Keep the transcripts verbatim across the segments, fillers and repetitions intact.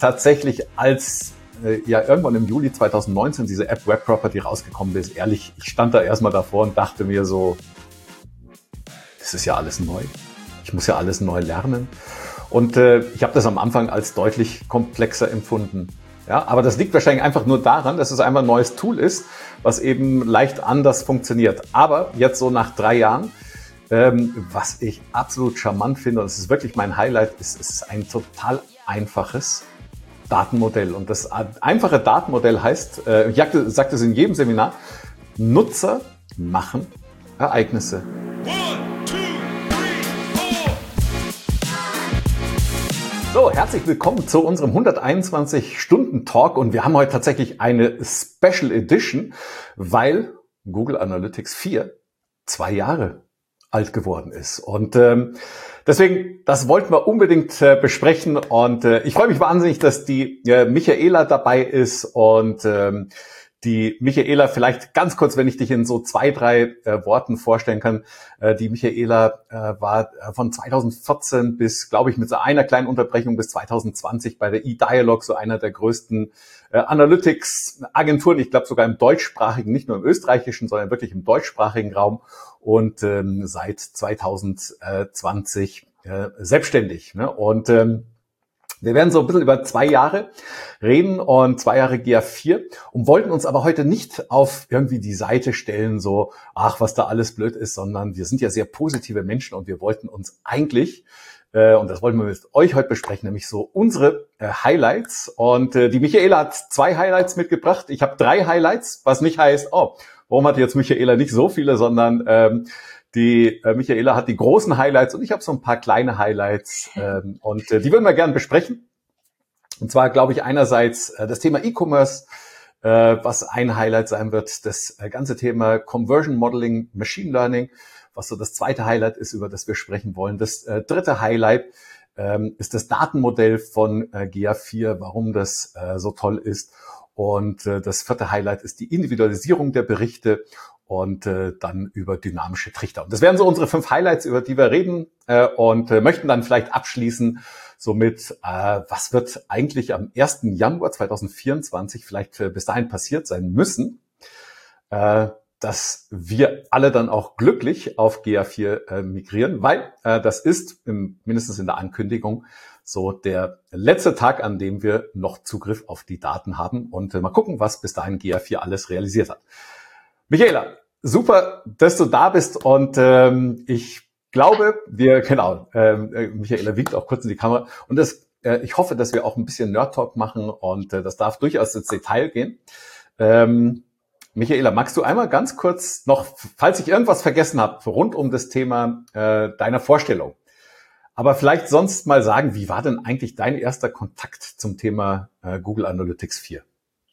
tatsächlich, als äh, ja irgendwann im Juli zweitausendneunzehn diese App Web Property rausgekommen ist, ehrlich, ich stand da erstmal davor und dachte mir so, das ist ja alles neu. Ich muss ja alles neu lernen. Und äh, ich habe das am Anfang als deutlich komplexer empfunden. Ja, aber das liegt wahrscheinlich einfach nur daran, dass es einfach ein neues Tool ist, was eben leicht anders funktioniert. Aber jetzt so nach drei Jahren, ähm, was ich absolut charmant finde, und das ist wirklich mein Highlight, ist, ist ein total einfaches Datenmodell. Und das einfache Datenmodell heißt, äh, ich sage das in jedem Seminar, Nutzer machen Ereignisse. So, herzlich willkommen zu unserem hunderteinundzwanzig Stunden Talk und wir haben heute tatsächlich eine Special Edition, weil Google Analytics vier zwei Jahre alt geworden ist. Und ähm, deswegen, das wollten wir unbedingt äh, besprechen und äh, ich freue mich wahnsinnig, dass die äh, Michaela dabei ist und ähm, die Michaela, vielleicht ganz kurz, wenn ich dich in so zwei, drei äh, Worten vorstellen kann. Äh, die Michaela äh, war von zweitausendvierzehn bis, glaube ich, mit so einer kleinen Unterbrechung bis zweitausendzwanzig bei der eDialog, so einer der größten äh, Analytics-Agenturen. Ich glaube sogar im deutschsprachigen, nicht nur im österreichischen, sondern wirklich im deutschsprachigen Raum. Und ähm, seit zweitausendzwanzig äh, selbstständig. Ne? Und ähm, wir werden so ein bisschen über zwei Jahre reden und zwei Jahre G A vier und wollten uns aber heute nicht auf irgendwie die Seite stellen, so, ach, was da alles blöd ist, sondern wir sind ja sehr positive Menschen und wir wollten uns eigentlich, äh, und das wollten wir mit euch heute besprechen, nämlich so unsere äh, Highlights. Und äh, die Michaela hat zwei Highlights mitgebracht. Ich habe drei Highlights, was nicht heißt, oh, warum hat jetzt Michaela nicht so viele, sondern ähm, Die äh, Michaela hat die großen Highlights und ich habe so ein paar kleine Highlights ähm, und äh, die würden wir gerne besprechen. Und zwar glaube ich einerseits äh, das Thema E-Commerce, äh, was ein Highlight sein wird, das äh, ganze Thema Conversion Modeling, Machine Learning, was so das zweite Highlight ist, über das wir sprechen wollen. Das äh, dritte Highlight ähm, ist das Datenmodell von äh, G A vier, warum das äh, so toll ist. Und äh, das vierte Highlight ist die Individualisierung der Berichte und äh, dann über dynamische Trichter. Und das wären so unsere fünf Highlights, über die wir reden äh, und äh, möchten dann vielleicht abschließen somit, äh, was wird eigentlich am ersten Januar zweitausendvierundzwanzig vielleicht äh, bis dahin passiert sein müssen, äh, dass wir alle dann auch glücklich auf G A vier äh, migrieren, weil äh, das ist im, mindestens in der Ankündigung so der letzte Tag, an dem wir noch Zugriff auf die Daten haben und äh, mal gucken, was bis dahin G A vier alles realisiert hat. Michaela, super, dass du da bist und ähm, ich glaube, wir, genau, ähm, Michaela winkt auch kurz in die Kamera und das, äh, ich hoffe, dass wir auch ein bisschen Nerd-Talk machen und äh, das darf durchaus ins Detail gehen. Ähm, Michaela, magst du einmal ganz kurz noch, falls ich irgendwas vergessen habe, rund um das Thema äh, deiner Vorstellung, aber vielleicht sonst mal sagen, wie war denn eigentlich dein erster Kontakt zum Thema äh, Google Analytics vier?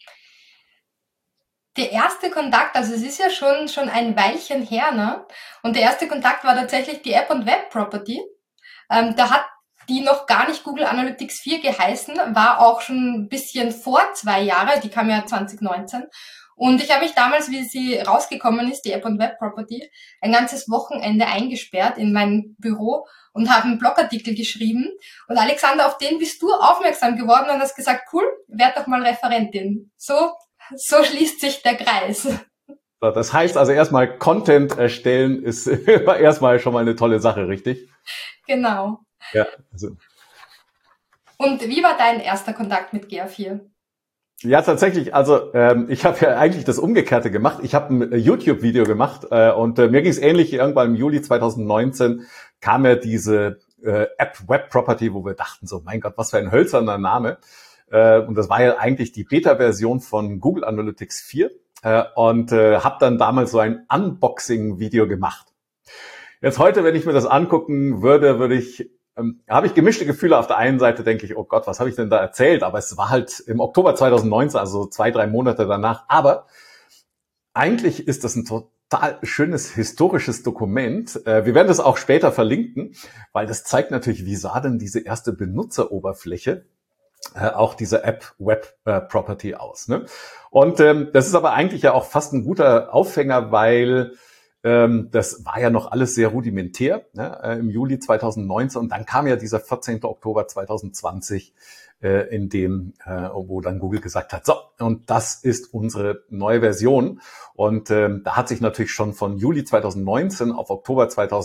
Der erste Kontakt, also es ist ja schon schon ein Weilchen her, ne? Und der erste Kontakt war tatsächlich die App und Web Property. Ähm, da hat die noch gar nicht Google Analytics vier geheißen, war auch schon ein bisschen vor zwei Jahre, die kam ja zwanzig neunzehn. Und ich habe mich damals, wie sie rausgekommen ist, die App und Web Property, ein ganzes Wochenende eingesperrt in mein Büro und habe einen Blogartikel geschrieben. Und Alexander, auf den bist du aufmerksam geworden und hast gesagt, cool, werd doch mal Referentin. So So schließt sich der Kreis. Das heißt also erstmal, Content erstellen ist erstmal schon mal eine tolle Sache, richtig? Genau. Ja. Also. Und wie war dein erster Kontakt mit G A vier? Ja, tatsächlich. Also ähm, ich habe ja eigentlich das Umgekehrte gemacht. Ich habe ein YouTube-Video gemacht äh, und äh, mir ging es ähnlich. Irgendwann im Juli zweitausendneunzehn kam ja diese äh, App Web Property, wo wir dachten so, mein Gott, was für ein hölzerner Name. Und das war ja eigentlich die Beta-Version von Google Analytics vier und äh, habe dann damals so ein Unboxing-Video gemacht. Jetzt heute, wenn ich mir das angucken würde, würde ich, ähm, habe ich gemischte Gefühle. Auf der einen Seite denke ich, oh Gott, was habe ich denn da erzählt? Aber es war halt im Oktober zweitausendneunzehn, also zwei, drei Monate danach. Aber eigentlich ist das ein total schönes historisches Dokument. Äh, wir werden das auch später verlinken, weil das zeigt natürlich, wie sah denn diese erste Benutzeroberfläche Äh, auch diese App Web äh, Property aus. Ne? Und ähm, das ist aber eigentlich ja auch fast ein guter Aufhänger, weil Ähm, das war ja noch alles sehr rudimentär, ne, äh, im Juli zweitausendneunzehn. Und dann kam ja dieser vierzehnten Oktober zweitausendzwanzig, äh, in dem, äh, wo dann Google gesagt hat, so, und das ist unsere neue Version. Und ähm, da hat sich natürlich schon von Juli zweitausendneunzehn auf Oktober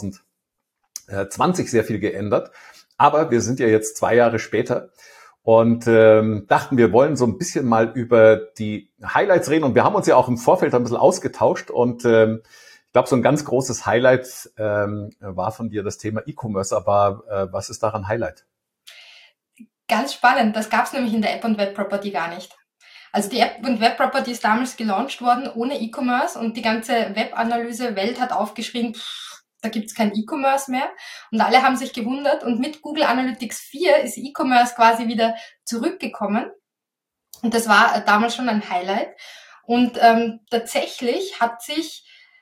zweitausendzwanzig sehr viel geändert. Aber wir sind ja jetzt zwei Jahre später und ähm, dachten, wir wollen so ein bisschen mal über die Highlights reden. Und wir haben uns ja auch im Vorfeld ein bisschen ausgetauscht. Und ähm, ich glaube, so ein ganz großes Highlight ähm, war von dir das Thema E-Commerce. Aber äh, was ist daran Highlight? Ganz spannend. Das gab es nämlich in der App- und Web-Property gar nicht. Also die App- und Web-Property ist damals gelauncht worden ohne E-Commerce und die ganze Web-Analyse-Welt hat aufgeschrien, pff, da gibt's kein E-Commerce mehr. Und alle haben sich gewundert. Und mit Google Analytics vier ist E-Commerce quasi wieder zurückgekommen. Und das war damals schon ein Highlight. Und ähm, tatsächlich hat sich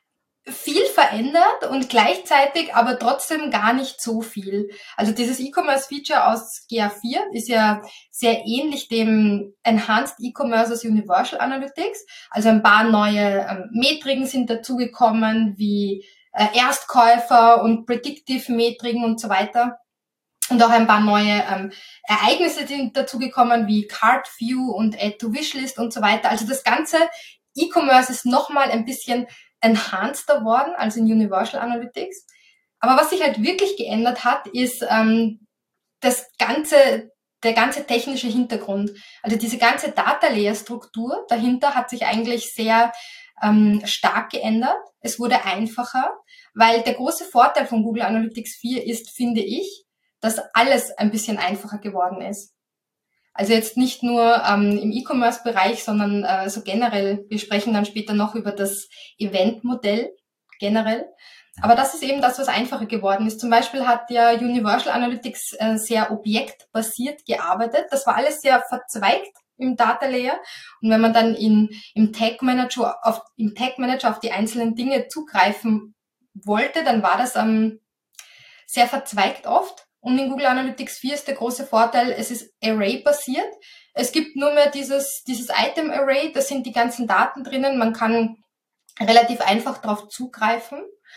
viel verändert und gleichzeitig aber trotzdem gar nicht so viel. Also dieses E-Commerce-Feature aus G A vier ist ja sehr ähnlich dem Enhanced E-Commerce aus Universal Analytics. Also ein paar neue ähm, Metriken sind dazugekommen, wie äh, Erstkäufer und Predictive-Metriken und so weiter. Und auch ein paar neue ähm, Ereignisse sind dazugekommen, wie Cart View und Add to Wishlist und so weiter. Also das ganze E-Commerce ist nochmal ein bisschen enhanceder worden als in Universal Analytics. Aber was sich halt wirklich geändert hat, ist ähm, das ganze, der ganze technische Hintergrund. Also diese ganze Data Layer Struktur dahinter hat sich eigentlich sehr ähm, stark geändert. Es wurde einfacher, weil der große Vorteil von Google Analytics vier ist, finde ich, dass alles ein bisschen einfacher geworden ist. Also jetzt nicht nur ähm, im E-Commerce-Bereich, sondern äh, so generell. Wir sprechen dann später noch über das Event-Modell generell. Aber das ist eben das, was einfacher geworden ist. Zum Beispiel hat ja Universal Analytics äh, sehr objektbasiert gearbeitet. Das war alles sehr verzweigt im Data Layer. Und wenn man dann in, im Tag Manager auf, im Tag Manager auf die einzelnen Dinge zugreifen wollte, dann war das ähm, sehr verzweigt oft. Und in Google Analytics vier ist der große Vorteil, es ist Array-basiert. Es gibt nur mehr dieses, dieses Item-Array, da sind die ganzen Daten drinnen. Man kann relativ einfach darauf zugreifen.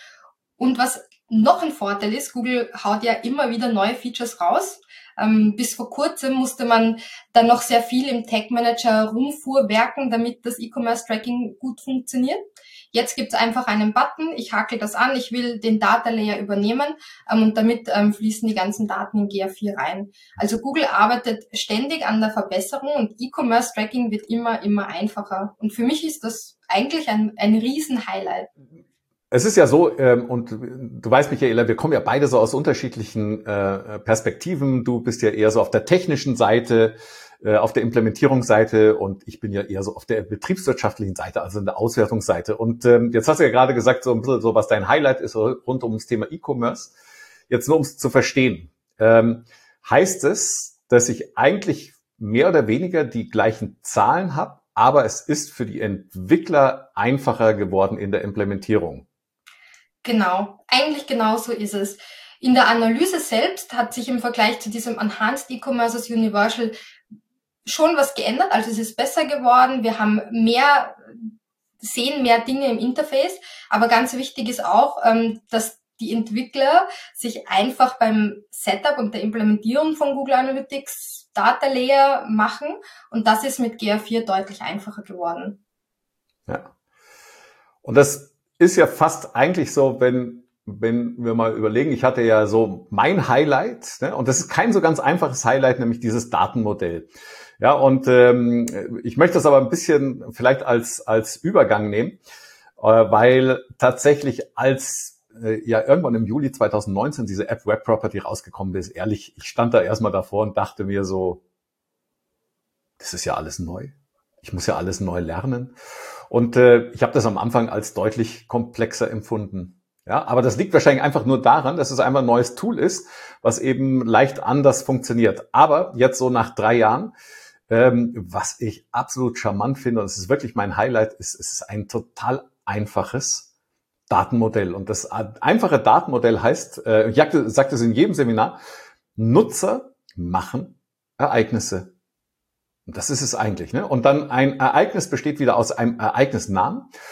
Und was noch ein Vorteil ist, Google haut ja immer wieder neue Features raus. Ähm, bis vor kurzem musste man dann noch sehr viel im Tag Manager rumfuhrwerken, damit das E-Commerce-Tracking gut funktioniert. Jetzt gibt's einfach einen Button, ich hakel das an, ich will den Data Layer übernehmen ähm, und damit ähm, fließen die ganzen Daten in G A vier rein. Also Google arbeitet ständig an der Verbesserung und E-Commerce-Tracking wird immer, immer einfacher. Und für mich ist das eigentlich ein, ein Riesen-Highlight. Es ist ja so, ähm, und du weißt, Michaela, wir kommen ja beide so aus unterschiedlichen äh, Perspektiven. Du bist ja eher so auf der technischen Seite, äh, auf der Implementierungsseite und ich bin ja eher so auf der betriebswirtschaftlichen Seite, also in der Auswertungsseite. Und ähm, jetzt hast du ja gerade gesagt, so ein bisschen so, was dein Highlight ist rund um das Thema E-Commerce. Jetzt nur, um es zu verstehen. Ähm, heißt es, dass ich eigentlich mehr oder weniger die gleichen Zahlen habe, aber es ist für die Entwickler einfacher geworden in der Implementierung? Genau, eigentlich genau so ist es. In der Analyse selbst hat sich im Vergleich zu diesem Enhanced E-Commerce aus Universal schon was geändert. Also es ist besser geworden. Wir haben mehr, sehen mehr Dinge im Interface. Aber ganz wichtig ist auch, dass die Entwickler sich einfach beim Setup und der Implementierung von Google Analytics Data Layer machen. Und das ist mit G A vier deutlich einfacher geworden. Ja. Und das ist ja fast eigentlich so, wenn, wenn wir mal überlegen, ich hatte ja so mein Highlight, ne, und das ist kein so ganz einfaches Highlight, nämlich dieses Datenmodell. Ja, und ähm, ich möchte das aber ein bisschen vielleicht als, als Übergang nehmen, äh, weil tatsächlich als äh, ja irgendwann im Juli zweitausendneunzehn diese App Web Property rausgekommen ist, ehrlich, ich stand da erstmal davor und dachte mir so, das ist ja alles neu. Ich muss ja alles neu lernen. Und äh, ich habe das am Anfang als deutlich komplexer empfunden. Ja, aber das liegt wahrscheinlich einfach nur daran, dass es einfach ein neues Tool ist, was eben leicht anders funktioniert. Aber jetzt so nach drei Jahren, ähm, was ich absolut charmant finde, und es ist wirklich mein Highlight, ist, es ist ein total einfaches Datenmodell. Und das einfache Datenmodell heißt, äh, ich sage das in jedem Seminar, Nutzer machen Ereignisse. Und das ist es eigentlich, ne? Und dann ein Ereignis besteht wieder aus einem Ereignisnamen.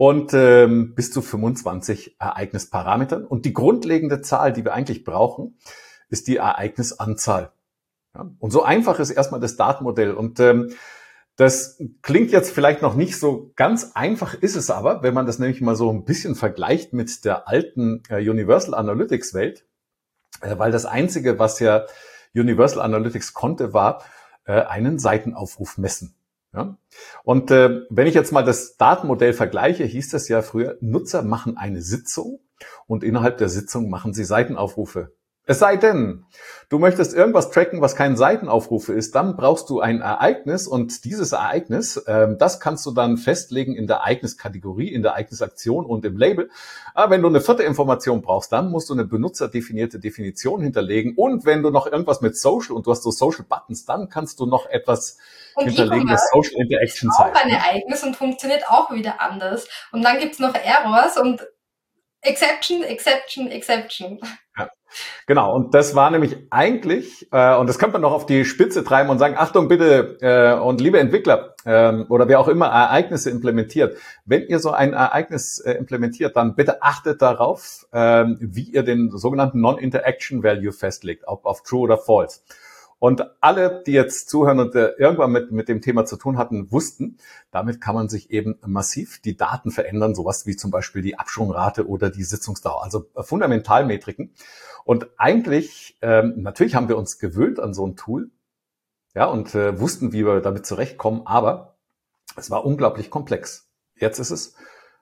und ähm, bis zu fünfundzwanzig Ereignisparametern. Und die grundlegende Zahl, die wir eigentlich brauchen, ist die Ereignisanzahl. Ja? Und so einfach ist erstmal das Datenmodell. Und ähm, das klingt jetzt vielleicht noch nicht so ganz einfach, ist es aber, wenn man das nämlich mal so ein bisschen vergleicht mit der alten äh, Universal Analytics Welt, äh, weil das Einzige, was ja Universal Analytics konnte, war äh, einen Seitenaufruf messen. Ja? Und äh, wenn ich jetzt mal das Datenmodell vergleiche, hieß das ja früher, Nutzer machen eine Sitzung und innerhalb der Sitzung machen sie Seitenaufrufe. Es sei denn, du möchtest irgendwas tracken, was kein Seitenaufrufe ist, dann brauchst du ein Ereignis und dieses Ereignis, ähm, das kannst du dann festlegen in der Ereigniskategorie, in der Ereignisaktion und im Label. Aber wenn du eine vierte Information brauchst, dann musst du eine benutzerdefinierte Definition hinterlegen und wenn du noch irgendwas mit Social und du hast so Social Buttons, dann kannst du noch etwas Und hinterlegen, das Social Interaction ist auch zeigt. ein Ereignis und funktioniert auch wieder anders. Und dann gibt's noch Errors und Exception, Exception, Exception. Ja. Genau, und das war nämlich eigentlich, äh, und das könnte man noch auf die Spitze treiben und sagen, Achtung bitte, äh, und liebe Entwickler ähm, oder wer auch immer Ereignisse implementiert, wenn ihr so ein Ereignis äh, implementiert, dann bitte achtet darauf, äh, wie ihr den sogenannten Non-Interaction Value festlegt, ob auf True oder False. Und alle, die jetzt zuhören und äh, irgendwann mit, mit dem Thema zu tun hatten, wussten, damit kann man sich eben massiv die Daten verändern, sowas wie zum Beispiel die Absprungrate oder die Sitzungsdauer, also äh, Fundamentalmetriken. Und eigentlich, ähm, natürlich haben wir uns gewöhnt an so ein Tool, ja, und äh, wussten, wie wir damit zurechtkommen, aber es war unglaublich komplex. Jetzt ist es,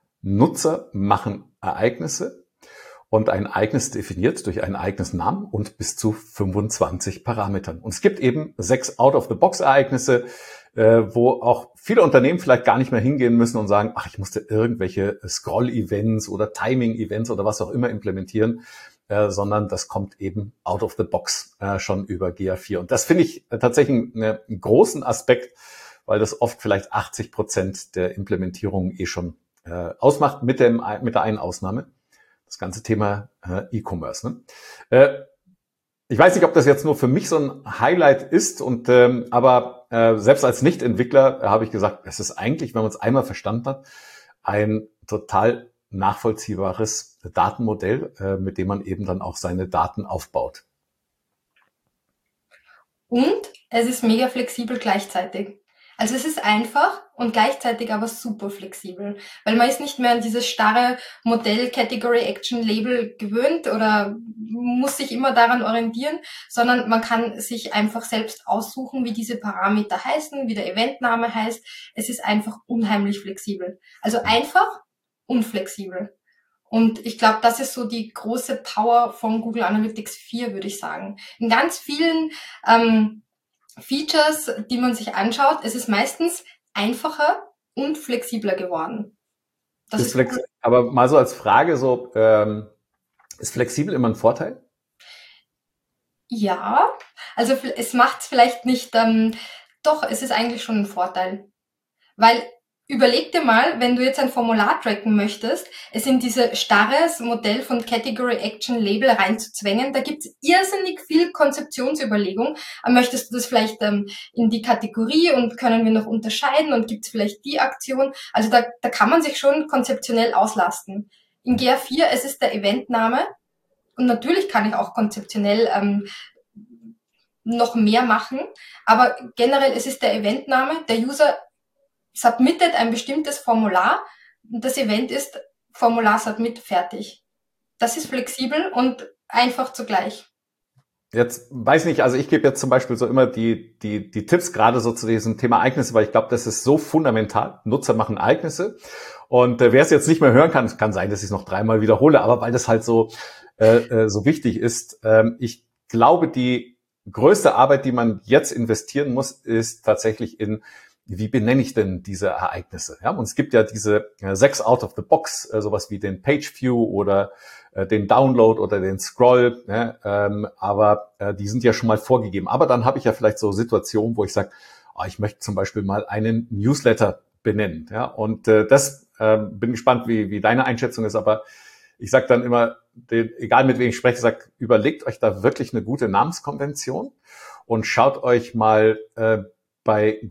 Nutzer machen Ereignisse und ein Ereignis definiert durch einen Ereignisnamen und bis zu fünfundzwanzig Parametern. Und es gibt eben sechs Out-of-the-Box-Ereignisse, äh, wo auch viele Unternehmen vielleicht gar nicht mehr hingehen müssen und sagen, ach, ich musste irgendwelche Scroll-Events oder Timing-Events oder was auch immer implementieren, äh, sondern das kommt eben out of the box äh, schon über G A vier. Und das finde ich äh, tatsächlich einen, einen großen Aspekt, weil das oft vielleicht achtzig Prozent der Implementierung eh schon äh, ausmacht, mit, dem, mit der einen Ausnahme. Das ganze Thema äh, E-Commerce. Ne? Äh, ich weiß nicht, ob das jetzt nur für mich so ein Highlight ist, und ähm, aber äh, selbst als Nicht-Entwickler äh, habe ich gesagt, es ist eigentlich, wenn man es einmal verstanden hat, ein total nachvollziehbares Datenmodell, äh, mit dem man eben dann auch seine Daten aufbaut. Und es ist mega flexibel gleichzeitig. Also es ist einfach und gleichzeitig aber super flexibel, weil man ist nicht mehr an dieses starre Modell Category Action Label gewöhnt oder muss sich immer daran orientieren, sondern man kann sich einfach selbst aussuchen, wie diese Parameter heißen, wie der Eventname heißt. Es ist einfach unheimlich flexibel. Also einfach und flexibel. Und ich glaube, das ist so die große Power von Google Analytics vier, würde ich sagen. In ganz vielen ähm, Features, die man sich anschaut, es ist meistens einfacher und flexibler geworden. Das ist flex- aber mal so als Frage, so ähm, ist flexibel immer ein Vorteil? Ja, also es macht es vielleicht nicht, ähm, doch, es ist eigentlich schon ein Vorteil. Weil überleg dir mal, wenn du jetzt ein Formular tracken möchtest, es in dieses starres Modell von Category Action Label reinzuzwängen, da gibt's irrsinnig viel Konzeptionsüberlegung. Möchtest du das vielleicht ähm, in die Kategorie und können wir noch unterscheiden und gibt's vielleicht die Aktion? Also da, da kann man sich schon konzeptionell auslasten. In G A vier, es ist der Eventname und natürlich kann ich auch konzeptionell ähm, noch mehr machen, aber generell es ist der Eventname, der User submittet ein bestimmtes Formular. Das Event ist Formular submit, fertig. Das ist flexibel und einfach zugleich. Jetzt weiß nicht, also ich gebe jetzt zum Beispiel so immer die die die Tipps gerade so zu diesem Thema Ereignisse, weil ich glaube, das ist so fundamental. Nutzer machen Ereignisse und äh, wer es jetzt nicht mehr hören kann, es kann sein, dass ich es noch dreimal wiederhole, aber weil das halt so äh, so wichtig ist, ähm, ich glaube, die größte Arbeit, die man jetzt investieren muss, ist tatsächlich in wie benenne ich denn diese Ereignisse? Ja, und es gibt ja diese äh, sechs out of the box, äh, sowas wie den Page View oder äh, den Download oder den Scroll, ne? ähm, aber äh, die sind ja schon mal vorgegeben. Aber dann habe ich ja vielleicht so Situationen, wo ich sage, oh, ich möchte zum Beispiel mal einen Newsletter benennen. Ja, und äh, das äh, bin gespannt, wie, wie deine Einschätzung ist. Aber ich sage dann immer, den, egal mit wem ich spreche, sag, überlegt euch da wirklich eine gute Namenskonvention und schaut euch mal äh, bei Google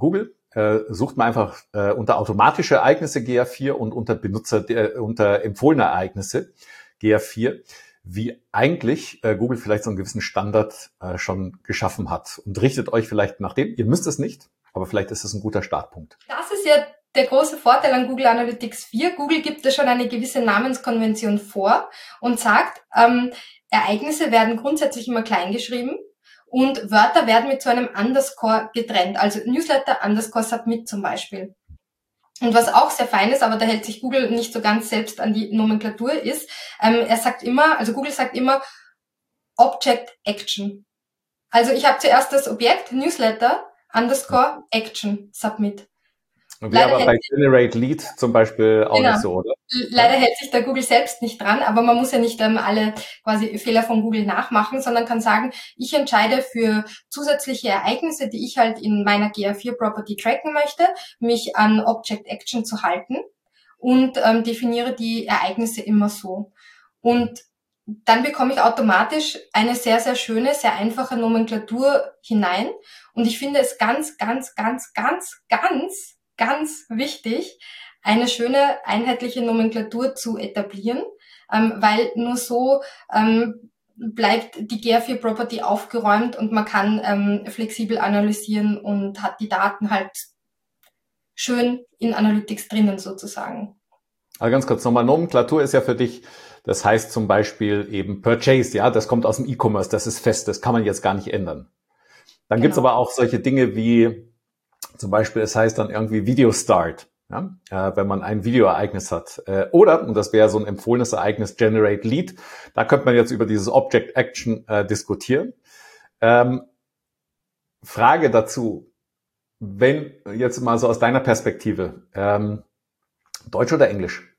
äh, sucht man einfach äh, unter automatische Ereignisse G A vier und unter Benutzer, äh, unter empfohlene Ereignisse G A vier, wie eigentlich äh, Google vielleicht so einen gewissen Standard äh, schon geschaffen hat. Und richtet euch vielleicht nach dem. Ihr müsst es nicht, aber vielleicht ist es ein guter Startpunkt. Das ist ja der große Vorteil an Google Analytics vier. Google gibt da schon eine gewisse Namenskonvention vor und sagt, ähm, Ereignisse werden grundsätzlich immer klein geschrieben und Wörter werden mit so einem Underscore getrennt. Also Newsletter Underscore Submit zum Beispiel. Und was auch sehr fein ist, aber da hält sich Google nicht so ganz selbst an die Nomenklatur, ist, ähm, er sagt immer, also Google sagt immer Object Action. Also ich habe zuerst das Objekt Newsletter underscore Action Submit. Und ja, aber bei Generate Lead zum Beispiel auch genau. Nicht so, oder? Leider hält sich da Google selbst nicht dran, aber man muss ja nicht ähm, alle quasi Fehler von Google nachmachen, sondern kann sagen, ich entscheide für zusätzliche Ereignisse, die ich halt in meiner G A vier Property tracken möchte, mich an Object Action zu halten und ähm, definiere die Ereignisse immer so. Und dann bekomme ich automatisch eine sehr, sehr schöne, sehr einfache Nomenklatur hinein. Und ich finde es ganz, ganz, ganz, ganz, ganz ganz wichtig, eine schöne, einheitliche Nomenklatur zu etablieren, ähm, weil nur so ähm, bleibt die G A vier Property aufgeräumt und man kann ähm, flexibel analysieren und hat die Daten halt schön in Analytics drinnen sozusagen. Aber ganz kurz nochmal, Nomenklatur ist ja für dich, das heißt zum Beispiel eben Purchase, ja, das kommt aus dem E-Commerce, das ist fest, das kann man jetzt gar nicht ändern. Dann genau. Gibt's aber auch solche Dinge wie zum Beispiel, es heißt dann irgendwie Video Start, ja, äh, wenn man ein Videoereignis hat. Äh, oder, und das wäre so ein empfohlenes Ereignis, Generate Lead. Da könnte man jetzt über dieses Object Action äh, diskutieren. Ähm, Frage dazu, wenn jetzt mal so aus deiner Perspektive, ähm, Deutsch oder Englisch?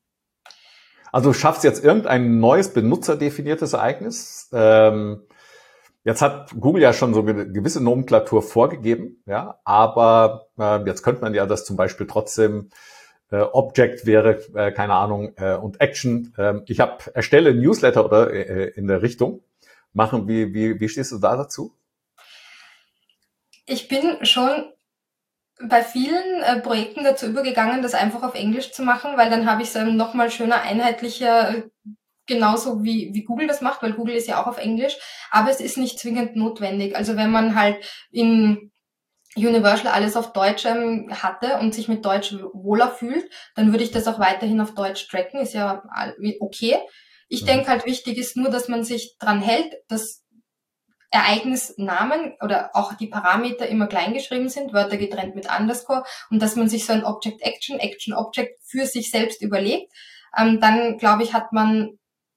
Also du schaffst jetzt irgendein neues benutzerdefiniertes Ereignis. Ähm, Jetzt hat Google ja schon so eine gewisse Nomenklatur vorgegeben, ja, aber äh, jetzt könnte man ja das zum Beispiel trotzdem äh, Object wäre, äh, keine Ahnung, äh, und Action. Äh, ich habe erstelle Newsletter oder äh, in der Richtung machen. Wie wie wie stehst du da dazu? Ich bin schon bei vielen äh, Projekten dazu übergegangen, das einfach auf Englisch zu machen, weil dann habe ich es ähm, nochmal schöner, einheitlicher, genauso wie, wie Google das macht, weil Google ist ja auch auf Englisch, aber es ist nicht zwingend notwendig. Also wenn man halt in Universal alles auf Deutsch ähm, hatte und sich mit Deutsch wohler fühlt, dann würde ich das auch weiterhin auf Deutsch tracken, ist ja okay. Ich mhm. denke halt, wichtig ist nur, dass man sich dran hält, dass Ereignisnamen oder auch die Parameter immer klein geschrieben sind, Wörter getrennt mit Underscore, und dass man sich so ein Object Action, Action Object für sich selbst überlegt. Ähm, dann, glaube ich, hat man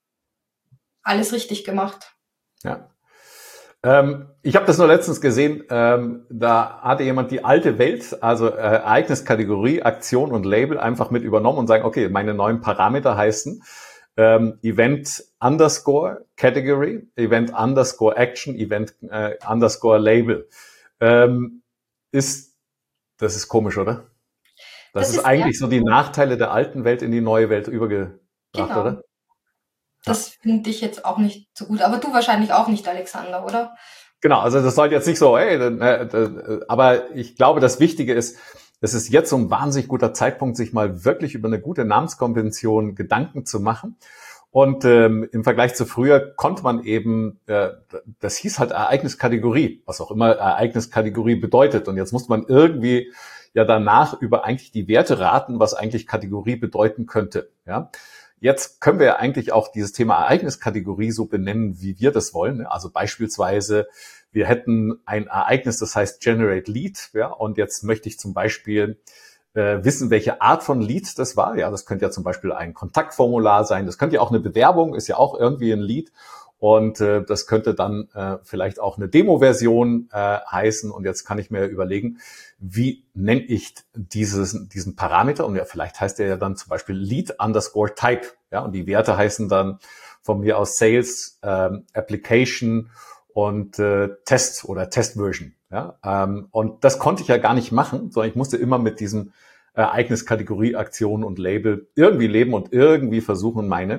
alles richtig gemacht. Ja. Ähm, ich habe das nur letztens gesehen, ähm, da hatte jemand die alte Welt, also äh, Ereigniskategorie, Aktion und Label einfach mit übernommen und sagen, okay, meine neuen Parameter heißen ähm, Event underscore Category, Event underscore Action, Event äh, underscore Label. Ähm, ist, das ist komisch, oder? Das, das ist, ist eigentlich so die Nachteile der alten Welt in die neue Welt übergebracht, genau. Oder? Das finde ich jetzt auch nicht so gut. Aber du wahrscheinlich auch nicht, Alexander, oder? Genau, also das sollte jetzt nicht so, ey, äh, aber ich glaube, das Wichtige ist, es ist jetzt so ein wahnsinnig guter Zeitpunkt, sich mal wirklich über eine gute Namenskonvention Gedanken zu machen. Und ähm, im Vergleich zu früher konnte man eben, äh, das hieß halt Ereigniskategorie, was auch immer Ereigniskategorie bedeutet. Und jetzt muss man irgendwie ja danach über eigentlich die Werte raten, was eigentlich Kategorie bedeuten könnte, ja. Jetzt können wir ja eigentlich auch dieses Thema Ereigniskategorie so benennen, wie wir das wollen. Also beispielsweise, wir hätten ein Ereignis, das heißt Generate Lead, ja, und jetzt möchte ich zum Beispiel äh, wissen, welche Art von Lead das war. Ja, das könnte ja zum Beispiel ein Kontaktformular sein, das könnte ja auch eine Bewerbung, ist ja auch irgendwie ein Lead. Und äh, das könnte dann äh, vielleicht auch eine Demo-Version äh, heißen. Und jetzt kann ich mir überlegen, wie nenne ich dieses, diesen Parameter? Und ja, vielleicht heißt der ja dann zum Beispiel Lead underscore Type. Ja, und die Werte heißen dann von mir aus Sales, ähm, Application und äh, Test oder Test-Version. Ja, ähm, und das konnte ich ja gar nicht machen, sondern ich musste immer mit diesem Ereigniskategorie, Aktion und Label irgendwie leben und irgendwie versuchen, meine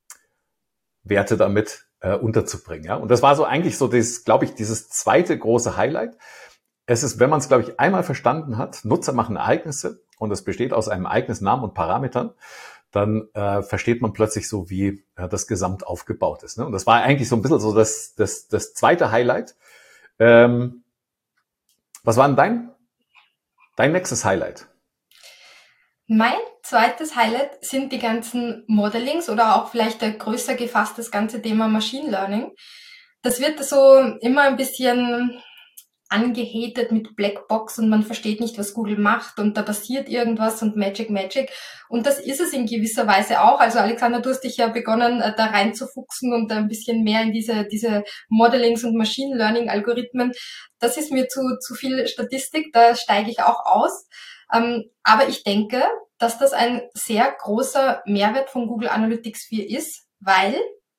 Werte damit äh, unterzubringen. Ja, und das war so eigentlich so das, glaube ich, dieses zweite große Highlight. es ist, wenn man es, glaube ich, einmal verstanden hat, Nutzer machen Ereignisse und es besteht aus einem Ereignisnamen und Parametern, dann äh, versteht man plötzlich so, wie äh, das Gesamt aufgebaut ist. Ne? Und das war eigentlich so ein bisschen so das, das, das zweite Highlight. Ähm, was war denn dein, dein nächstes Highlight? Mein zweites Highlight sind die ganzen Modellings oder auch vielleicht der größer gefasst das ganze Thema Machine Learning. Das wird so immer ein bisschen angehatet mit Blackbox und man versteht nicht, was Google macht und da passiert irgendwas und Magic, Magic. Und das ist es in gewisser Weise auch. Also Alexander, du hast dich ja begonnen, da reinzufuchsen und ein bisschen mehr in diese, diese Modellings und Machine Learning Algorithmen. Das ist mir zu, zu viel Statistik, da steige ich auch aus. Ähm, aber ich denke, dass das ein sehr großer Mehrwert von Google Analytics vier ist, weil,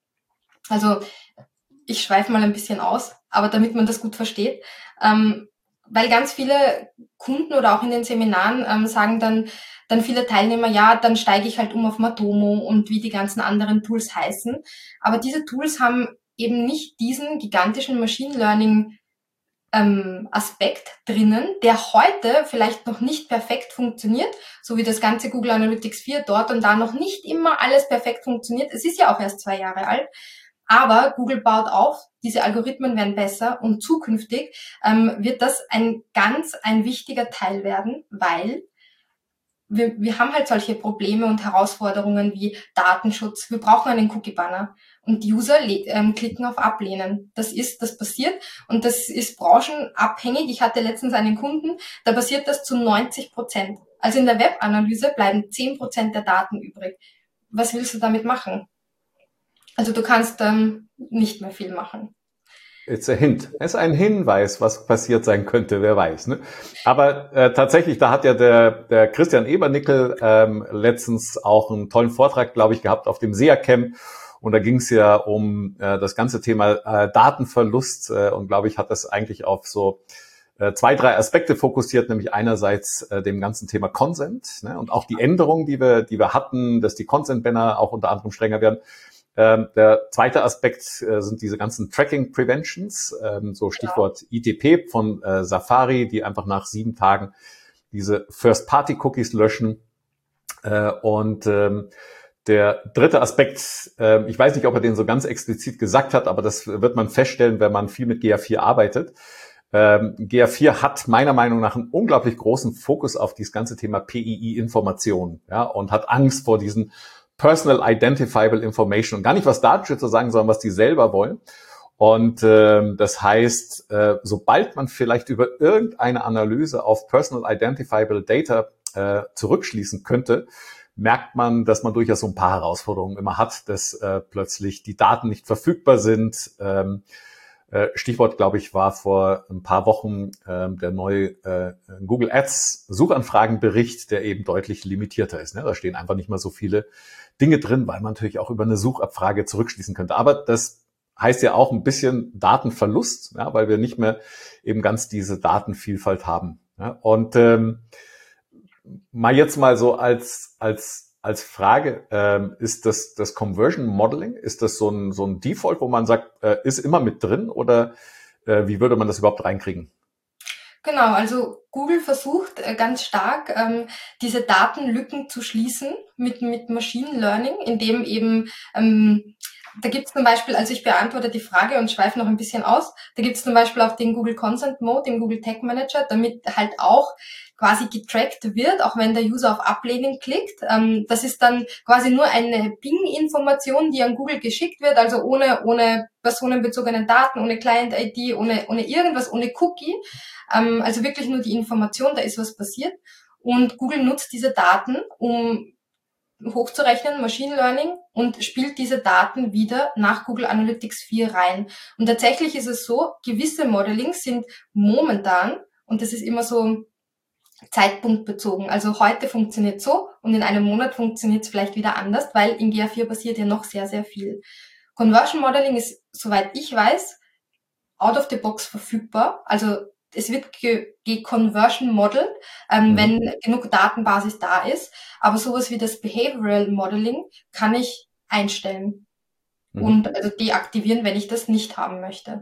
also ich schweife mal ein bisschen aus, aber damit man das gut versteht, ähm, weil ganz viele Kunden oder auch in den Seminaren ähm, sagen dann, dann viele Teilnehmer, ja, dann steige ich halt um auf Matomo und wie die ganzen anderen Tools heißen. Aber diese Tools haben eben nicht diesen gigantischen Machine Learning ähm, Aspekt drinnen, der heute vielleicht noch nicht perfekt funktioniert, so wie das ganze Google Analytics vier dort und da noch nicht immer alles perfekt funktioniert. Es ist ja auch erst zwei Jahre alt. Aber Google baut auf, diese Algorithmen werden besser und zukünftig ähm, wird das ein ganz, ein wichtiger Teil werden, weil wir, wir haben halt solche Probleme und Herausforderungen wie Datenschutz. Wir brauchen einen Cookie-Banner und die User ähm, klicken auf Ablehnen. Das ist, das passiert und das ist branchenabhängig. Ich hatte letztens einen Kunden, da passiert das zu neunzig Prozent. Also in der Webanalyse bleiben zehn Prozent der Daten übrig. Was willst du damit machen? Also du kannst ähm, nicht mehr viel machen. It's a hint. Es ist ein Hinweis, was passiert sein könnte, wer weiß. Ne? Aber äh, tatsächlich, da hat ja der, der Christian Ebernickel ähm, letztens auch einen tollen Vortrag, glaube ich, gehabt auf dem S E A-Camp. Und da ging es ja um äh, das ganze Thema äh, Datenverlust. Äh, und glaube ich, hat das eigentlich auf so äh, zwei, drei Aspekte fokussiert, nämlich einerseits äh, dem ganzen Thema Consent, ne? Und auch die Änderungen, die wir, die wir hatten, dass die Consent-Banner auch unter anderem strenger werden. Ähm, der zweite Aspekt äh, sind diese ganzen Tracking Preventions, ähm, so Stichwort I T P von äh, Safari, die einfach nach sieben Tagen diese First-Party-Cookies löschen. Äh, und ähm, der dritte Aspekt, äh, ich weiß nicht, ob er den so ganz explizit gesagt hat, aber das wird man feststellen, wenn man viel mit G A vier arbeitet. Ähm, G A vier hat meiner Meinung nach einen unglaublich großen Fokus auf dieses ganze Thema P I I-Information, ja, und hat Angst vor diesen Personal Identifiable Information und gar nicht, was Datenschützer sagen, sondern was die selber wollen. Und ähm, das heißt, äh, sobald man vielleicht über irgendeine Analyse auf Personal Identifiable Data äh, zurückschließen könnte, merkt man, dass man durchaus so ein paar Herausforderungen immer hat, dass äh, plötzlich die Daten nicht verfügbar sind. Ähm, äh, Stichwort, glaube ich, war vor ein paar Wochen äh, der neue äh, Google Ads Suchanfragenbericht, der eben deutlich limitierter ist. Ne? Da stehen einfach nicht mehr so viele Dinge drin, weil man natürlich auch über eine Suchabfrage zurückschließen könnte. Aber das heißt ja auch ein bisschen Datenverlust, ja, weil wir nicht mehr eben ganz diese Datenvielfalt haben. Ja? Und ähm, mal jetzt mal so als als als Frage, ähm, ist das das Conversion Modeling, ist das so ein so ein Default, wo man sagt, äh, ist immer mit drin oder äh, wie würde man das überhaupt reinkriegen? Genau, also Google versucht äh, ganz stark, ähm, diese Datenlücken zu schließen mit mit Machine Learning, indem eben ähm, da gibt es zum Beispiel, also ich beantworte die Frage und schweife noch ein bisschen aus, da gibt es zum Beispiel auch den Google Consent Mode im Google Tag Manager, damit halt auch quasi getrackt wird, auch wenn der User auf Ablehnen klickt. Ähm, das ist dann quasi nur eine Ping-Information, die an Google geschickt wird, also ohne ohne personenbezogenen Daten, ohne Client-I D, ohne ohne irgendwas, ohne Cookie. Ähm, also wirklich nur die Information, da ist was passiert. Und Google nutzt diese Daten, um hochzurechnen, Machine Learning, und spielt diese Daten wieder nach Google Analytics vier rein. Und tatsächlich ist es so, gewisse Modelings sind momentan, und das ist immer so zeitpunktbezogen, also heute funktioniert so und in einem Monat funktioniert es vielleicht wieder anders, weil in G A vier passiert ja noch sehr, sehr viel. Conversion Modeling ist, soweit ich weiß, out of the box verfügbar, also es wird ge-conversion modelled, ähm, mhm. wenn genug Datenbasis da ist. Aber sowas wie das Behavioral Modeling kann ich einstellen mhm. und also deaktivieren, wenn ich das nicht haben möchte.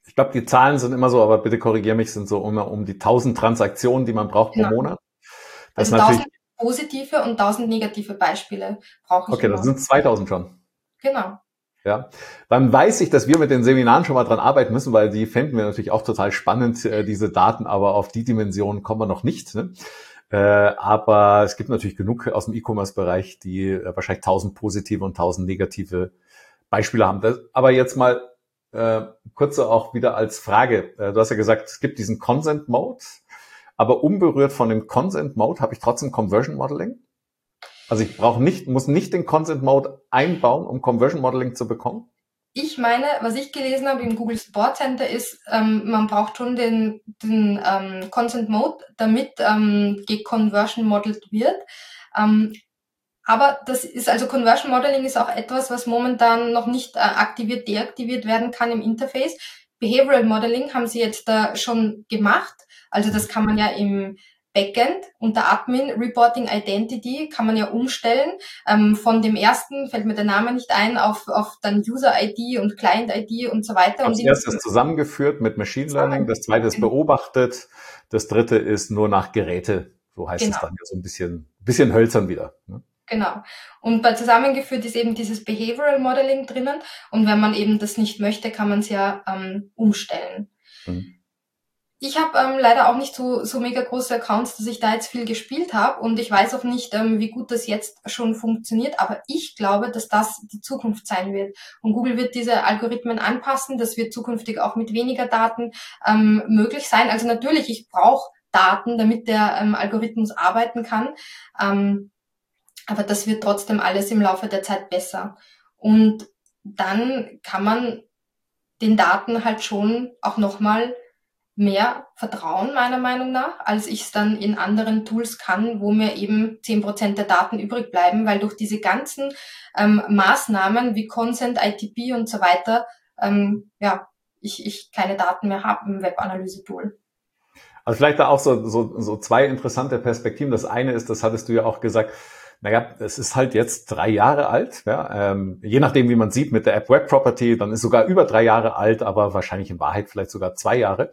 Ich glaube, die Zahlen sind immer so, aber bitte korrigiere mich, sind so immer um die tausend Transaktionen, die man braucht pro Genau. Monat. Das ist Also natürlich, tausend positive und tausend negative Beispiele brauche ich okay, das immer. sind zweitausend schon. Genau. Ja, dann weiß ich, dass wir mit den Seminaren schon mal dran arbeiten müssen, weil die fänden wir natürlich auch total spannend, äh, diese Daten, aber auf die Dimension kommen wir noch nicht. Ne? Äh, aber es gibt natürlich genug aus dem E-Commerce-Bereich, die äh, wahrscheinlich tausend positive und tausend negative Beispiele haben. Das, aber jetzt mal äh, kurz so auch wieder als Frage. Äh, du hast ja gesagt, es gibt diesen Consent Mode, aber unberührt von dem Consent Mode habe ich trotzdem Conversion Modeling. Also ich brauche nicht, muss nicht den Consent Mode einbauen, um Conversion Modeling zu bekommen. Ich meine, was ich gelesen habe im Google Support Center ist, ähm, man braucht schon den, den ähm, Consent Mode, damit ähm, geconversion modelled wird. Ähm, aber das ist, also Conversion Modeling ist auch etwas, was momentan noch nicht äh, aktiviert, deaktiviert werden kann im Interface. Behavioral Modeling haben sie jetzt da schon gemacht. Also das kann man ja im Backend unter Admin Reporting Identity kann man ja umstellen. Ähm, von dem ersten fällt mir der Name nicht ein, auf, auf dann User I D und Client I D und so weiter. Und Als erstes zusammengeführt mit Machine Learning, das zweite ist genau. beobachtet, das dritte ist nur nach Geräte. So heißt es Genau. dann ja so ein bisschen, bisschen hölzern wieder. Ne? Genau. Und bei zusammengeführt ist eben dieses Behavioral Modeling drinnen. Und wenn man eben das nicht möchte, kann man es ja ähm, umstellen. Mhm. Ich habe ähm, leider auch nicht so, so mega große Accounts, dass ich da jetzt viel gespielt habe. Und ich weiß auch nicht, ähm, wie gut das jetzt schon funktioniert. Aber ich glaube, dass das die Zukunft sein wird. Und Google wird diese Algorithmen anpassen. Das wird zukünftig auch mit weniger Daten ähm, möglich sein. Also natürlich, ich brauche Daten, damit der ähm, Algorithmus arbeiten kann. Ähm, Aber das wird trotzdem alles im Laufe der Zeit besser. Und dann kann man den Daten halt schon auch nochmal mehr vertrauen, meiner Meinung nach, als ich es dann in anderen Tools kann, wo mir eben zehn Prozent der Daten übrig bleiben, weil durch diese ganzen ähm, Maßnahmen wie Consent, I T P und so weiter, ähm, ja, ich, ich keine Daten mehr habe im Webanalyse-Tool. Also vielleicht da auch so, so, so zwei interessante Perspektiven. Das eine ist, das hattest du ja auch gesagt, naja, es ist halt jetzt drei Jahre alt. Ja, ähm, je nachdem, wie man sieht mit der App Web Property, dann ist sogar über drei Jahre alt, aber wahrscheinlich in Wahrheit vielleicht sogar zwei Jahre.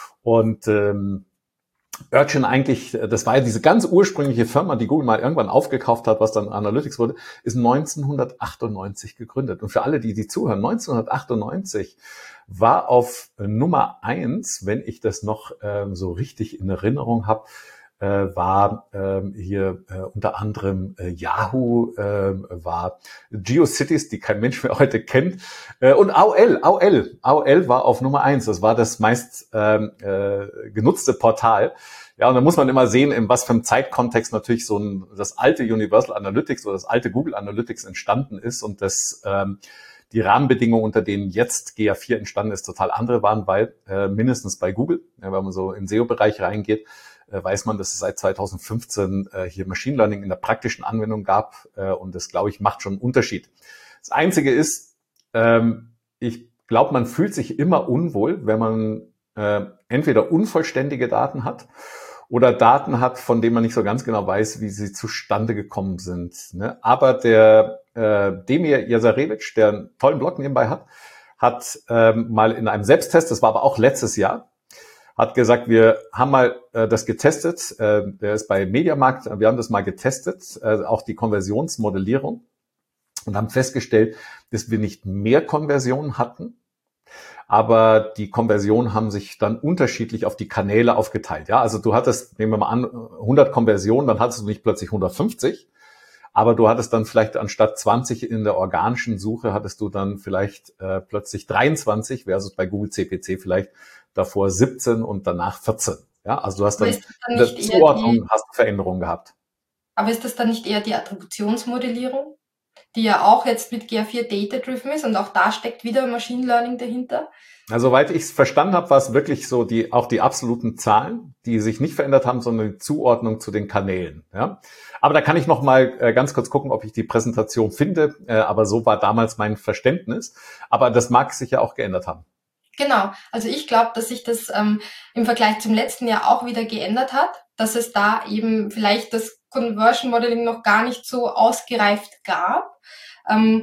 Und ähm, Urchin eigentlich, das war ja diese ganz ursprüngliche Firma, die Google mal irgendwann aufgekauft hat, was dann Analytics wurde, ist neunzehnhundertachtundneunzig gegründet. Und für alle, die die zuhören, neunzehnhundertachtundneunzig war auf Nummer eins, wenn ich das noch ähm, so richtig in Erinnerung habe, äh, war ähm, hier äh, unter anderem äh, Yahoo, äh, war GeoCities, die kein Mensch mehr heute kennt, äh, und A O L, A O L, A O L war auf Nummer eins. Das war das meist ähm, äh, genutzte Portal. Ja, und da muss man immer sehen, in was für einem Zeitkontext natürlich so ein, das alte Universal Analytics oder das alte Google Analytics entstanden ist und das ähm, die Rahmenbedingungen, unter denen jetzt G A vier entstanden ist, total andere waren, weil äh, mindestens bei Google, ja, wenn man so in S E O-Bereich reingeht, äh, weiß man, dass es seit zweitausendfünfzehn äh, hier Machine Learning in der praktischen Anwendung gab äh, und das, glaube ich, macht schon einen Unterschied. Das Einzige ist, ähm, ich glaube, man fühlt sich immer unwohl, wenn man äh, entweder unvollständige Daten hat oder Daten hat, von denen man nicht so ganz genau weiß, wie sie zustande gekommen sind. Ne? Aber der äh, Demir Jasarevic, der einen tollen Blog nebenbei hat, hat ähm, mal in einem Selbsttest, das war aber auch letztes Jahr, hat gesagt, wir haben mal äh, das getestet, äh, der ist bei Mediamarkt, wir haben das mal getestet, äh, auch die Konversionsmodellierung und haben festgestellt, dass wir nicht mehr Konversionen hatten, aber die Konversionen haben sich dann unterschiedlich auf die Kanäle aufgeteilt. Ja, also du hattest, nehmen wir mal an, hundert Konversionen, dann hattest du nicht plötzlich hundertfünfzig, aber du hattest dann vielleicht anstatt zwanzig in der organischen Suche, hattest du dann vielleicht äh, plötzlich dreiundzwanzig versus bei Google C P C vielleicht davor siebzehn und danach vierzehn. Ja, also du hast dann dann in der Zuordnung die, hast du Veränderungen gehabt. Aber ist das dann nicht eher die Attributionsmodellierung, die ja auch jetzt mit G A vier Data-Driven ist und auch da steckt wieder Machine Learning dahinter? Also, soweit ich es verstanden habe, war es wirklich so die auch die absoluten Zahlen, die sich nicht verändert haben, sondern die Zuordnung zu den Kanälen. Ja, aber da kann ich noch mal äh, ganz kurz gucken, ob ich die Präsentation finde. Äh, aber so war damals mein Verständnis. Aber das mag sich ja auch geändert haben. Genau. Also ich glaube, dass sich das ähm, im Vergleich zum letzten Jahr auch wieder geändert hat, dass es da eben vielleicht das Conversion Modeling noch gar nicht so ausgereift gab. Ähm,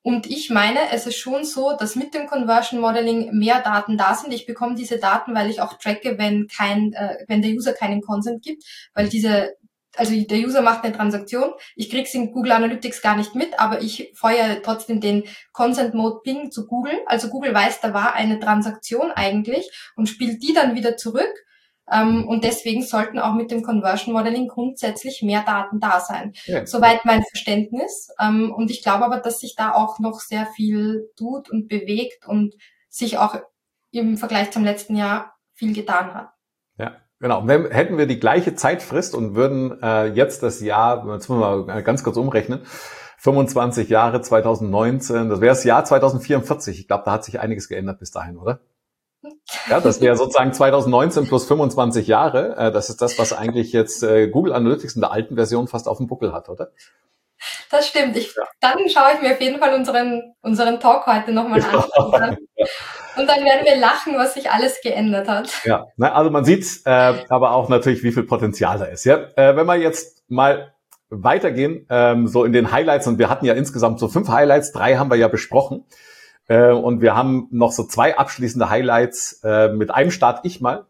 Und ich meine, es ist schon so, dass mit dem Conversion Modeling mehr Daten da sind. Ich bekomme diese Daten, weil ich auch tracke, wenn kein, äh, wenn der User keinen Consent gibt, weil diese, also der User macht eine Transaktion, ich krieg's in Google Analytics gar nicht mit, aber ich feuere trotzdem den Consent Mode Ping zu Google. Also Google weiß, da war eine Transaktion eigentlich und spielt die dann wieder zurück. Um, und deswegen sollten auch mit dem Conversion Modeling grundsätzlich mehr Daten da sein. Ja. Soweit mein Verständnis. Um, und ich glaube aber, dass sich da auch noch sehr viel tut und bewegt und sich auch im Vergleich zum letzten Jahr viel getan hat. Ja, genau. Wenn, hätten wir die gleiche Zeitfrist und würden äh, jetzt das Jahr, jetzt müssen wir mal ganz kurz umrechnen, fünfundzwanzig Jahre zwanzig neunzehn, das wäre das Jahr zwanzig vierundvierzig. Ich glaube, da hat sich einiges geändert bis dahin, oder? Ja, das wäre sozusagen zwanzig neunzehn plus fünfundzwanzig Jahre. Das ist das, was eigentlich jetzt Google Analytics in der alten Version fast auf dem Buckel hat, oder? Das stimmt. Ich, ja. Dann schaue ich mir auf jeden Fall unseren, unseren Talk heute nochmal an. Und dann, und dann werden wir lachen, was sich alles geändert hat. Ja, also man sieht äh, aber auch natürlich, wie viel Potenzial da ist. Ja, äh, wenn wir jetzt mal weitergehen, ähm, so in den Highlights, und wir hatten ja insgesamt so fünf Highlights, drei haben wir ja besprochen. Und wir haben noch so zwei abschließende Highlights. Mit einem starte ich mal.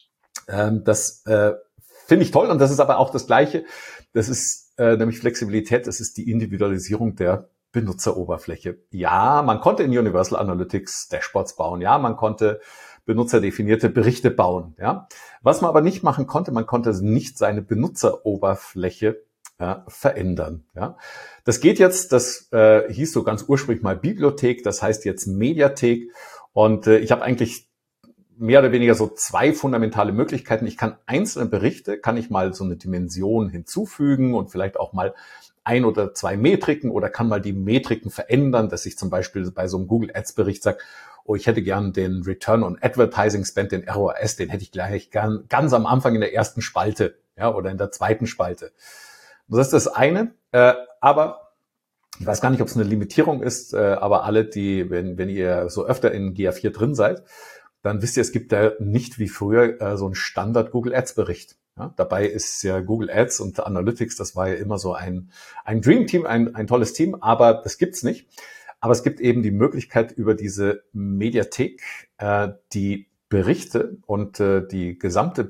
Das finde ich toll und das ist aber auch das Gleiche. Das ist nämlich Flexibilität, das ist die Individualisierung der Benutzeroberfläche. Ja, man konnte in Universal Analytics Dashboards bauen. Ja, man konnte benutzerdefinierte Berichte bauen. Ja, was man aber nicht machen konnte, man konnte nicht seine Benutzeroberfläche Ja, verändern. Ja, das geht jetzt. Das äh, hieß so ganz ursprünglich mal Bibliothek. Das heißt jetzt Mediathek. Und äh, ich habe eigentlich mehr oder weniger so zwei fundamentale Möglichkeiten. Ich kann einzelne Berichte, kann ich mal so eine Dimension hinzufügen und vielleicht auch mal ein oder zwei Metriken oder kann mal die Metriken verändern, dass ich zum Beispiel bei so einem Google Ads Bericht sage, oh, ich hätte gern den Return on Advertising Spend, den R O S, den hätte ich gleich gern ganz am Anfang in der ersten Spalte, ja, oder in der zweiten Spalte. Das ist das eine, äh, aber ich weiß gar nicht, ob es eine Limitierung ist, äh, aber alle, die, wenn, wenn ihr so öfter in G A vier drin seid, dann wisst ihr, es gibt da nicht wie früher äh, so einen Standard Google Ads Bericht. Ja, dabei ist ja Google Ads und Analytics, das war ja immer so ein, ein Dream Team, ein, ein tolles Team, aber das gibt's nicht. Aber es gibt eben die Möglichkeit, über diese Mediathek äh, die Berichte und äh, die gesamte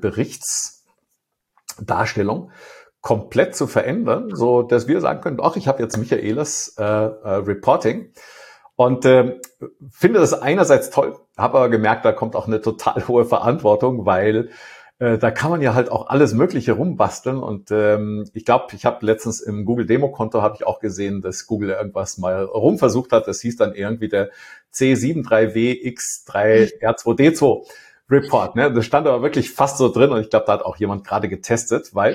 Berichtsdarstellung komplett zu verändern, so dass wir sagen können, ach, ich habe jetzt Michaelas äh, äh, Reporting und äh, finde das einerseits toll, habe aber gemerkt, da kommt auch eine total hohe Verantwortung, weil äh, da kann man ja halt auch alles Mögliche rumbasteln und ähm, ich glaube, ich habe letztens im Google Demo-Konto habe ich auch gesehen, dass Google irgendwas mal rumversucht hat, das hieß dann irgendwie der C sieben drei W X drei R zwei D zwei Report, ne? Das stand aber wirklich fast so drin und ich glaube, da hat auch jemand gerade getestet, weil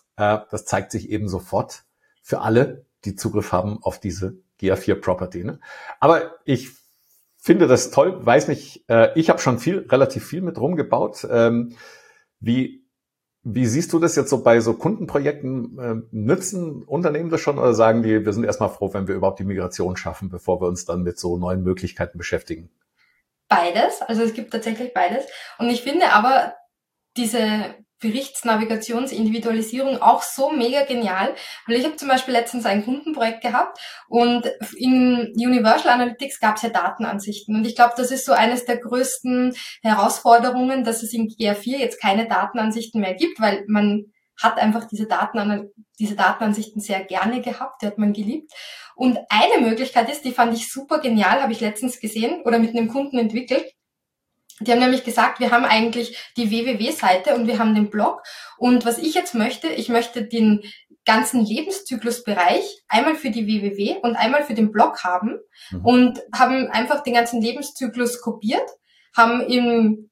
das zeigt sich eben sofort für alle, die Zugriff haben auf diese G A vier Property. Ne? Aber ich finde das toll, weiß nicht, äh, ich habe schon viel, relativ viel mit rumgebaut. Ähm, wie, wie siehst du das jetzt so bei so Kundenprojekten? Äh, nützen Unternehmen das schon oder sagen die, wir sind erstmal froh, wenn wir überhaupt die Migration schaffen, bevor wir uns dann mit so neuen Möglichkeiten beschäftigen? Beides, also es gibt tatsächlich beides. Und ich finde aber diese Berichtsnavigationsindividualisierung auch so mega genial, weil ich habe zum Beispiel letztens ein Kundenprojekt gehabt und in Universal Analytics gab es ja Datenansichten und ich glaube, das ist so eines der größten Herausforderungen, dass es in G A vier jetzt keine Datenansichten mehr gibt, weil man hat einfach diese Daten, diese Datenansichten sehr gerne gehabt, die hat man geliebt. Und eine Möglichkeit ist, die fand ich super genial, habe ich letztens gesehen oder mit einem Kunden entwickelt. Die haben nämlich gesagt, wir haben eigentlich die W W W-Seite und wir haben den Blog. Und was ich jetzt möchte, ich möchte den ganzen Lebenszyklusbereich einmal für die W W W und einmal für den Blog haben mhm. und haben einfach den ganzen Lebenszyklus kopiert, haben im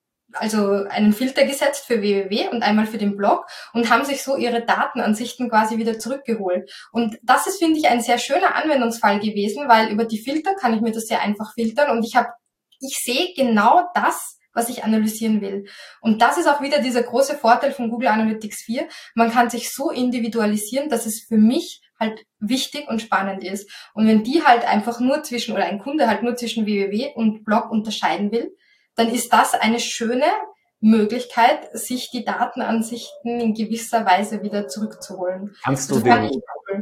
also einen Filter gesetzt für W W W und einmal für den Blog und haben sich so ihre Datenansichten quasi wieder zurückgeholt. Und das ist, finde ich, ein sehr schöner Anwendungsfall gewesen, weil über die Filter kann ich mir das sehr einfach filtern und ich habe Ich sehe genau das, was ich analysieren will. Und das ist auch wieder dieser große Vorteil von Google Analytics vier. Man kann sich so individualisieren, dass es für mich halt wichtig und spannend ist. Und wenn die halt einfach nur zwischen, oder ein Kunde halt nur zwischen W W W und Blog unterscheiden will, dann ist das eine schöne Möglichkeit, sich die Datenansichten in gewisser Weise wieder zurückzuholen. Kannst du den,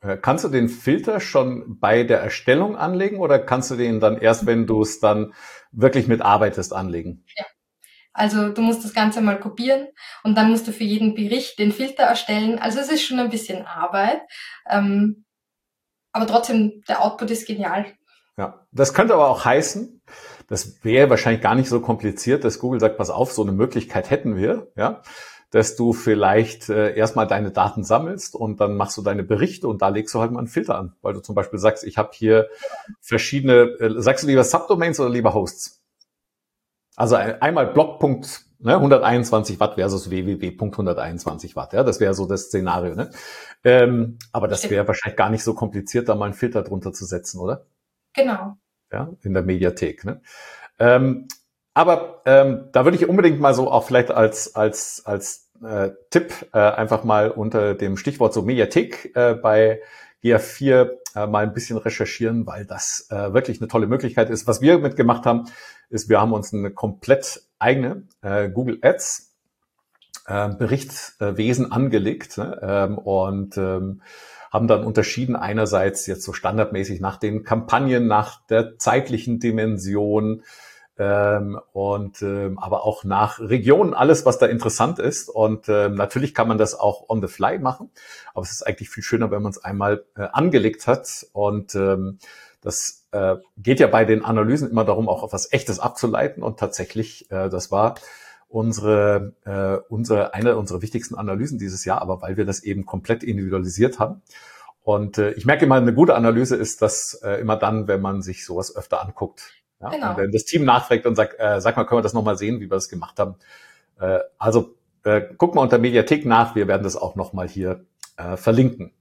Äh, Kannst du den Filter schon bei der Erstellung anlegen oder kannst du den dann erst, wenn du es dann wirklich mitarbeitest, anlegen? Ja. Also du musst das Ganze mal kopieren und dann musst du für jeden Bericht den Filter erstellen. Also es ist schon ein bisschen Arbeit, ähm, aber trotzdem, der Output ist genial. Ja, das könnte aber auch heißen, das wäre wahrscheinlich gar nicht so kompliziert, dass Google sagt, pass auf, so eine Möglichkeit hätten wir, ja, dass du vielleicht äh, erstmal deine Daten sammelst und dann machst du deine Berichte und da legst du halt mal einen Filter an, weil du zum Beispiel sagst, ich habe hier verschiedene, äh, sagst du lieber Subdomains oder lieber Hosts? Also ein, einmal Blog. Ne, hunderteinundzwanzig Watt versus w w w Punkt hunderteinundzwanzig Watt, ja, das wäre so das Szenario, ne? Ähm, aber das wäre wahrscheinlich gar nicht so kompliziert, da mal einen Filter drunter zu setzen, oder? Genau. Ja, in der Mediathek, ne? Ähm, aber ähm, da würde ich unbedingt mal so auch vielleicht als als als äh, Tipp äh, einfach mal unter dem Stichwort so Mediathek äh, bei G A vier äh, mal ein bisschen recherchieren, weil das äh, wirklich eine tolle Möglichkeit ist. Was wir mitgemacht haben, ist, wir haben uns eine komplett eigene äh, Google Ads äh, Berichtswesen angelegt, ne? ähm, und ähm, haben dann unterschieden einerseits jetzt so standardmäßig nach den Kampagnen, nach der zeitlichen Dimension, ähm, und ähm, aber auch nach Regionen, alles, was da interessant ist. Und ähm, natürlich kann man das auch on the fly machen, aber es ist eigentlich viel schöner, wenn man es einmal äh, angelegt hat. Und ähm, das äh, geht ja bei den Analysen immer darum, auch auf was Echtes abzuleiten. Und tatsächlich, äh, das war unsere, äh, unsere eine unserer wichtigsten Analysen dieses Jahr, aber weil wir das eben komplett individualisiert haben. Und äh, ich merke immer, eine gute Analyse ist das äh, immer dann, wenn man sich sowas öfter anguckt. Ja? Genau. Und wenn das Team nachfragt und sagt, äh, sag mal, können wir das nochmal sehen, wie wir das gemacht haben? Äh, also äh, guck mal unter Mediathek nach, wir werden das auch nochmal hier äh, verlinken.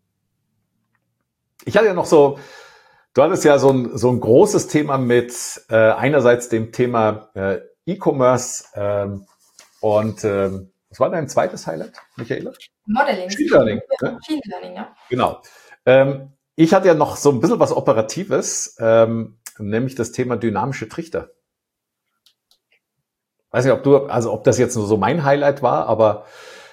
Ich hatte ja noch so, du hattest ja so ein, so ein großes Thema mit äh, einerseits dem Thema äh, E-Commerce ähm, und ähm, was war dein zweites Highlight, Michaela? Modeling. Machine Learning. Ja, Machine Learning, ja. Genau. Ähm, ich hatte ja noch so ein bisschen was Operatives, ähm, nämlich das Thema dynamische Trichter. Weiß nicht, ob du, also ob das jetzt nur so mein Highlight war, aber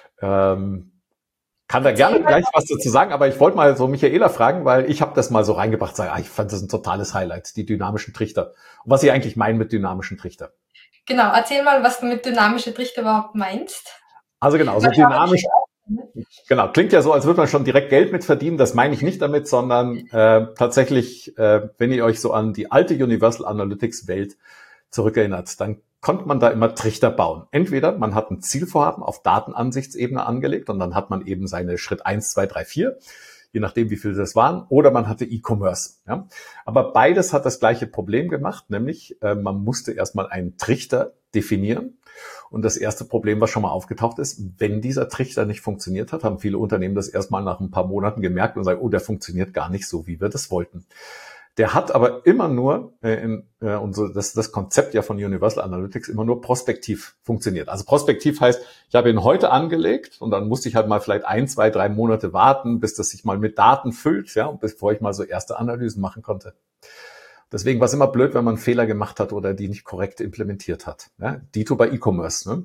ähm, kann da gerne gleich was dazu sagen. Aber ich wollte mal so Michaela fragen, weil ich habe das mal so reingebracht, sage, ah, ich fand das ein totales Highlight, die dynamischen Trichter. Und was ich eigentlich meine mit dynamischen Trichter. Genau, erzähl mal, was du mit dynamische Trichter überhaupt meinst. Also genau, so dynamisch. Genau, klingt ja so, als würde man schon direkt Geld mit verdienen. Das meine ich nicht damit, sondern äh, tatsächlich, äh, wenn ihr euch so an die alte Universal Analytics Welt zurückerinnert, dann konnte man da immer Trichter bauen. Entweder man hat ein Zielvorhaben auf Datenansichtsebene angelegt und dann hat man eben seine Schritt eins, zwei, drei, vier, je nachdem, wie viele das waren, oder man hatte E-Commerce. Ja. Aber beides hat das gleiche Problem gemacht, nämlich äh, man musste erstmal einen Trichter definieren. Und das erste Problem, was schon mal aufgetaucht ist, wenn dieser Trichter nicht funktioniert hat, haben viele Unternehmen das erstmal nach ein paar Monaten gemerkt und sagen, oh, der funktioniert gar nicht so, wie wir das wollten. Der hat aber immer nur, äh, in, äh, und so, das, das Konzept ja von Universal Analytics, immer nur prospektiv funktioniert. Also prospektiv heißt, ich habe ihn heute angelegt und dann musste ich halt mal vielleicht ein, zwei, drei Monate warten, bis das sich mal mit Daten füllt, ja, und bevor ich mal so erste Analysen machen konnte. Deswegen war es immer blöd, wenn man Fehler gemacht hat oder die nicht korrekt implementiert hat. Ja, Dito bei E-Commerce. Ne?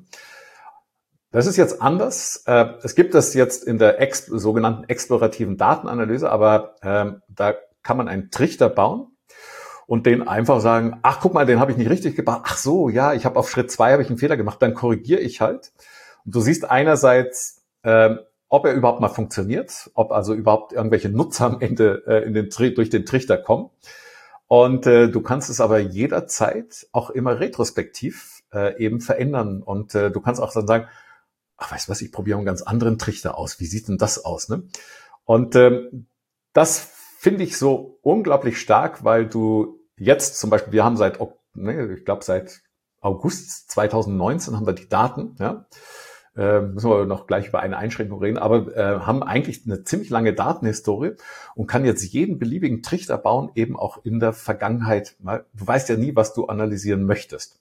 Das ist jetzt anders. Äh, es gibt das jetzt in der ex- sogenannten explorativen Datenanalyse, aber ähm, da kann man einen Trichter bauen und den einfach sagen, ach, guck mal, den habe ich nicht richtig gebaut. Ach so, ja, ich habe auf Schritt zwei habe ich einen Fehler gemacht. Dann korrigiere ich halt. Und du siehst einerseits, ähm, ob er überhaupt mal funktioniert, ob also überhaupt irgendwelche Nutzer am Ende äh, in den, durch den Trichter kommen. Und äh, du kannst es aber jederzeit auch immer retrospektiv äh, eben verändern. Und äh, du kannst auch dann sagen, ach, weißt du was, ich probiere einen ganz anderen Trichter aus. Wie sieht denn das aus? Ne? Und ähm, das finde ich so unglaublich stark, weil du jetzt zum Beispiel, wir haben seit, ne, ich glaube seit August zweitausendneunzehn haben wir die Daten, ja. Äh, müssen wir noch gleich über eine Einschränkung reden, aber äh, haben eigentlich eine ziemlich lange Datenhistorie und kann jetzt jeden beliebigen Trichter bauen, eben auch in der Vergangenheit. Du weißt ja nie, was du analysieren möchtest.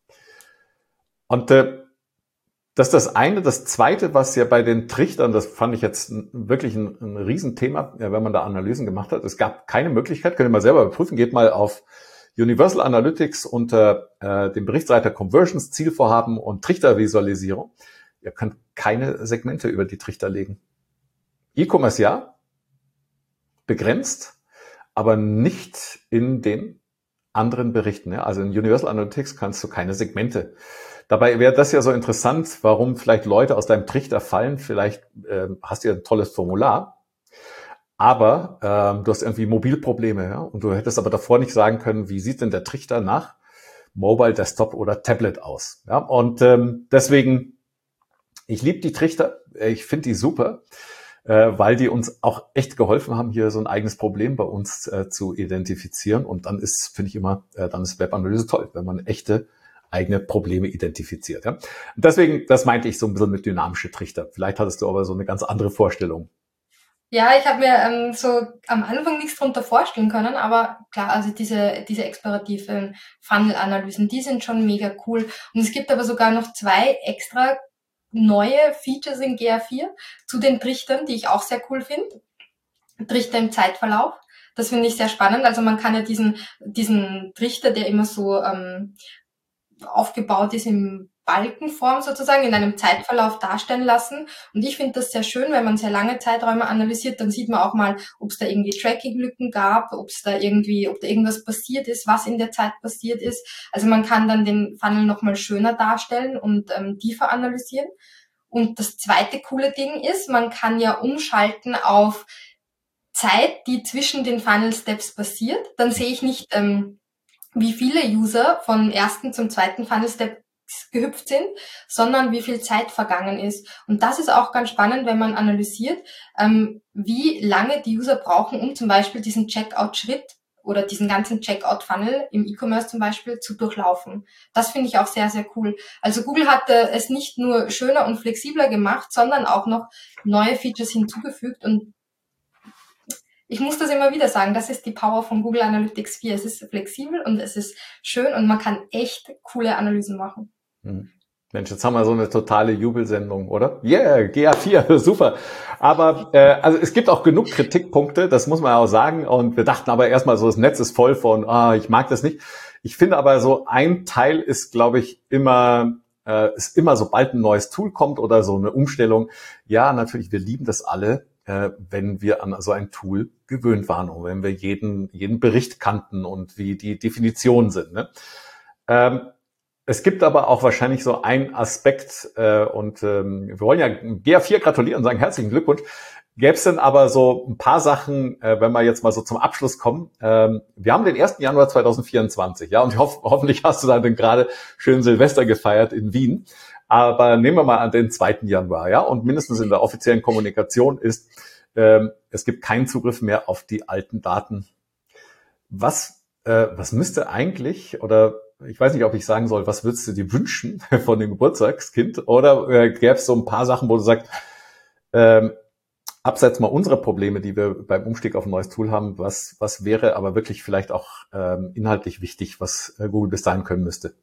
Und äh, das ist das eine. Das zweite, was ja bei den Trichtern, das fand ich jetzt wirklich ein, ein Riesenthema, ja, wenn man da Analysen gemacht hat. Es gab keine Möglichkeit, könnt ihr mal selber überprüfen, geht mal auf Universal Analytics unter äh, dem Berichtsreiter Conversions, Zielvorhaben und Trichtervisualisierung. Ihr könnt keine Segmente über die Trichter legen. E-Commerce ja, begrenzt, aber nicht in den anderen Berichten. Ja? Also in Universal Analytics kannst du keine Segmente. Dabei wäre das ja so interessant, warum vielleicht Leute aus deinem Trichter fallen. Vielleicht äh, hast du ja ein tolles Formular, aber ähm, du hast irgendwie Mobilprobleme, ja? Und du hättest aber davor nicht sagen können, wie sieht denn der Trichter nach Mobile, Desktop oder Tablet aus? Ja? Und ähm, deswegen, ich liebe die Trichter, ich finde die super, äh, weil die uns auch echt geholfen haben, hier so ein eigenes Problem bei uns äh, zu identifizieren. Und dann ist, finde ich immer, äh, dann ist Webanalyse toll, wenn man echte eigene Probleme identifiziert. Ja? Und deswegen, das meinte ich so ein bisschen mit dynamische Trichter. Vielleicht hattest du aber so eine ganz andere Vorstellung. Ja, ich habe mir ähm, so am Anfang nichts drunter vorstellen können, aber klar, also diese diese explorativen Funnel-Analysen, die sind schon mega cool. Und es gibt aber sogar noch zwei extra neue Features in G A vier zu den Trichtern, die ich auch sehr cool finde. Trichter im Zeitverlauf. Das finde ich sehr spannend. Also man kann ja diesen diesen Trichter, der immer so ähm, aufgebaut ist in Balkenform sozusagen, in einem Zeitverlauf darstellen lassen. Und ich finde das sehr schön, wenn man sehr lange Zeiträume analysiert, dann sieht man auch mal, ob es da irgendwie Tracking-Lücken gab, ob es da irgendwie, ob da irgendwas passiert ist, was in der Zeit passiert ist. Also man kann dann den Funnel nochmal schöner darstellen und ähm, tiefer analysieren. Und das zweite coole Ding ist, man kann ja umschalten auf Zeit, die zwischen den Funnel-Steps passiert. Dann sehe ich nicht, ähm, wie viele User vom ersten zum zweiten Funnel-Step gehüpft sind, sondern wie viel Zeit vergangen ist. Und das ist auch ganz spannend, wenn man analysiert, ähm, wie lange die User brauchen, um zum Beispiel diesen Checkout-Schritt oder diesen ganzen Checkout-Funnel im E-Commerce zum Beispiel zu durchlaufen. Das finde ich auch sehr, sehr cool. Also Google hat äh, es nicht nur schöner und flexibler gemacht, sondern auch noch neue Features hinzugefügt. Und ich muss das immer wieder sagen, das ist die Power von Google Analytics vier. Es ist flexibel und es ist schön und man kann echt coole Analysen machen. Mensch, jetzt haben wir so eine totale Jubelsendung, oder? Yeah, G A vier, super. Aber äh, also es gibt auch genug Kritikpunkte, das muss man ja auch sagen. Und wir dachten aber erstmal so, das Netz ist voll von, ah, ich mag das nicht. Ich finde aber so, ein Teil ist, glaube ich, immer, äh, ist immer, sobald ein neues Tool kommt oder so eine Umstellung. Ja, natürlich, wir lieben das alle, äh, wenn wir an so ein Tool gewöhnt waren und wenn wir jeden jeden Bericht kannten und wie die Definitionen sind. Ne? Ähm, Es gibt aber auch wahrscheinlich so einen Aspekt, äh, und ähm, wir wollen ja G A vier gratulieren und sagen herzlichen Glückwunsch. Gäbe es denn aber so ein paar Sachen, äh, wenn wir jetzt mal so zum Abschluss kommen. Ähm, wir haben den ersten Januar zweitausendvierundzwanzig, ja, und ich hoffe, hoffentlich hast du dann gerade schön Silvester gefeiert in Wien. Aber nehmen wir mal an den zweiten Januar, ja, und mindestens in der offiziellen Kommunikation ist, ähm, es gibt keinen Zugriff mehr auf die alten Daten. Was, äh, was müsste eigentlich, oder ich weiß nicht, ob ich sagen soll, was würdest du dir wünschen von dem Geburtstagskind? Oder äh, gäbe es so ein paar Sachen, wo du sagst, ähm, abseits mal unserer Probleme, die wir beim Umstieg auf ein neues Tool haben, was, was wäre aber wirklich vielleicht auch ähm, inhaltlich wichtig, was äh, Google bis dahin können müsste?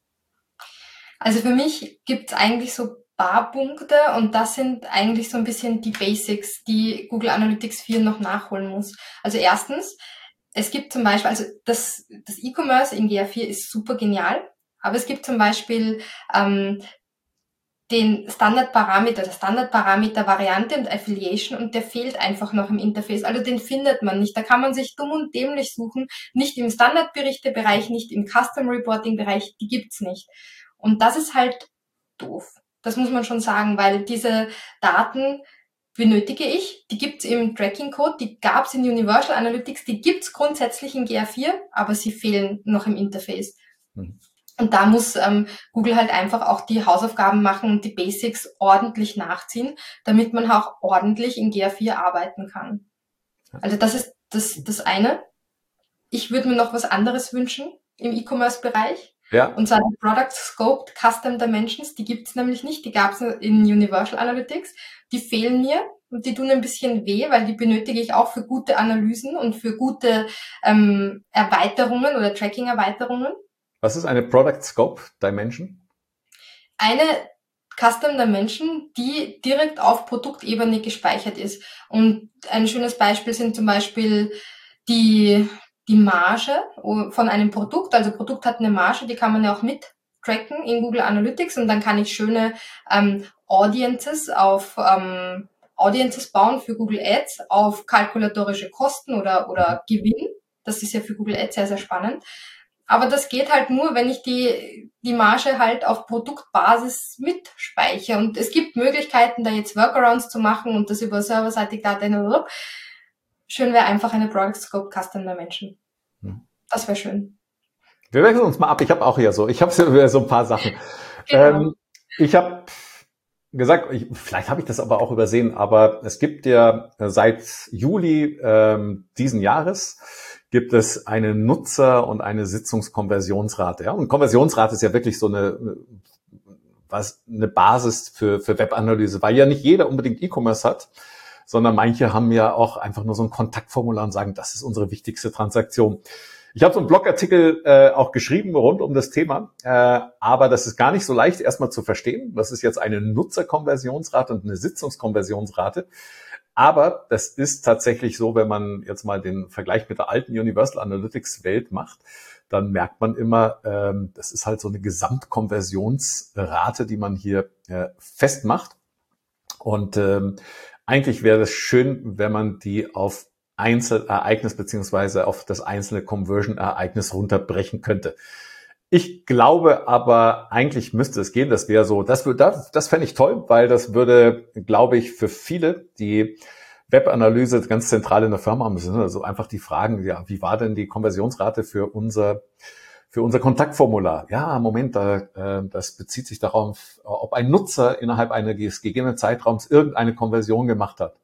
Also für mich gibt es eigentlich so paar Punkte und das sind eigentlich so ein bisschen die Basics, die Google Analytics vier noch nachholen muss. Also erstens, es gibt zum Beispiel, also das, das E-Commerce in G A vier ist super genial, aber es gibt zum Beispiel ähm, den Standardparameter, der Standardparameter Variante und Affiliation und der fehlt einfach noch im Interface. Also den findet man nicht. Da kann man sich dumm und dämlich suchen. Nicht im Standardberichtebereich, nicht im Custom Reporting Bereich, die gibt's nicht. Und das ist halt doof. Das muss man schon sagen, weil diese Daten benötige ich. Die gibt's im Tracking-Code, die gab's in Universal Analytics, die gibt's grundsätzlich in G A vier, aber sie fehlen noch im Interface. Mhm. Und da muss ähm, Google halt einfach auch die Hausaufgaben machen und die Basics ordentlich nachziehen, damit man auch ordentlich in G A vier arbeiten kann. Also das ist das, das eine. Ich würde mir noch was anderes wünschen im E-Commerce-Bereich. Ja. Und zwar die Product Scoped Custom Dimensions, die gibt's nämlich nicht, die gab's in Universal Analytics. Die fehlen mir und die tun ein bisschen weh, weil die benötige ich auch für gute Analysen und für gute ähm, Erweiterungen oder Tracking-Erweiterungen. Was ist eine Product Scope Dimension? Eine Custom Dimension, die direkt auf Produktebene gespeichert ist. Und ein schönes Beispiel sind zum Beispiel die die Marge von einem Produkt. Also Produkt hat eine Marge, die kann man ja auch mit tracken in Google Analytics und dann kann ich schöne ähm, Audiences auf ähm, Audiences bauen für Google Ads auf kalkulatorische Kosten oder, oder Gewinn. Das ist ja für Google Ads sehr, sehr spannend. Aber das geht halt nur, wenn ich die, die Marge halt auf Produktbasis mitspeichere. Und es gibt Möglichkeiten, da jetzt Workarounds zu machen und das über serverseitig Daten. Schön wäre einfach eine Product Scope Custom Dimension. Das wäre schön. Wir wechseln uns mal ab. Ich habe auch hier so, ich habe so ein paar Sachen. Genau. Ähm, ich habe gesagt, ich, vielleicht habe ich das aber auch übersehen, aber es gibt ja seit Juli ähm, diesen Jahres gibt es eine Nutzer- und eine Sitzungskonversionsrate. Ja? Und Konversionsrate ist ja wirklich so eine, was, eine Basis für, für Webanalyse, weil ja nicht jeder unbedingt E-Commerce hat, sondern manche haben ja auch einfach nur so ein Kontaktformular und sagen, das ist unsere wichtigste Transaktion. Ich habe so einen Blogartikel äh, auch geschrieben rund um das Thema, äh, aber das ist gar nicht so leicht erstmal zu verstehen. Das ist jetzt eine Nutzerkonversionsrate und eine Sitzungskonversionsrate. Aber das ist tatsächlich so, wenn man jetzt mal den Vergleich mit der alten Universal Analytics Welt macht, dann merkt man immer, ähm, das ist halt so eine Gesamtkonversionsrate, die man hier äh, festmacht. Und ähm, eigentlich wäre es schön, wenn man die auf Einzelereignis beziehungsweise auf das einzelne Conversion-Ereignis runterbrechen könnte. Ich glaube aber, eigentlich müsste es gehen. Das wäre so, das würde, das, das fände ich toll, weil das würde, glaube ich, für viele, die Webanalyse ganz zentral in der Firma haben, sind also einfach die Fragen, ja, wie war denn die Konversionsrate für unser, für unser Kontaktformular? Ja, Moment, da, äh, das bezieht sich darauf, ob ein Nutzer innerhalb eines gegebenen Zeitraums irgendeine Konversion gemacht hat.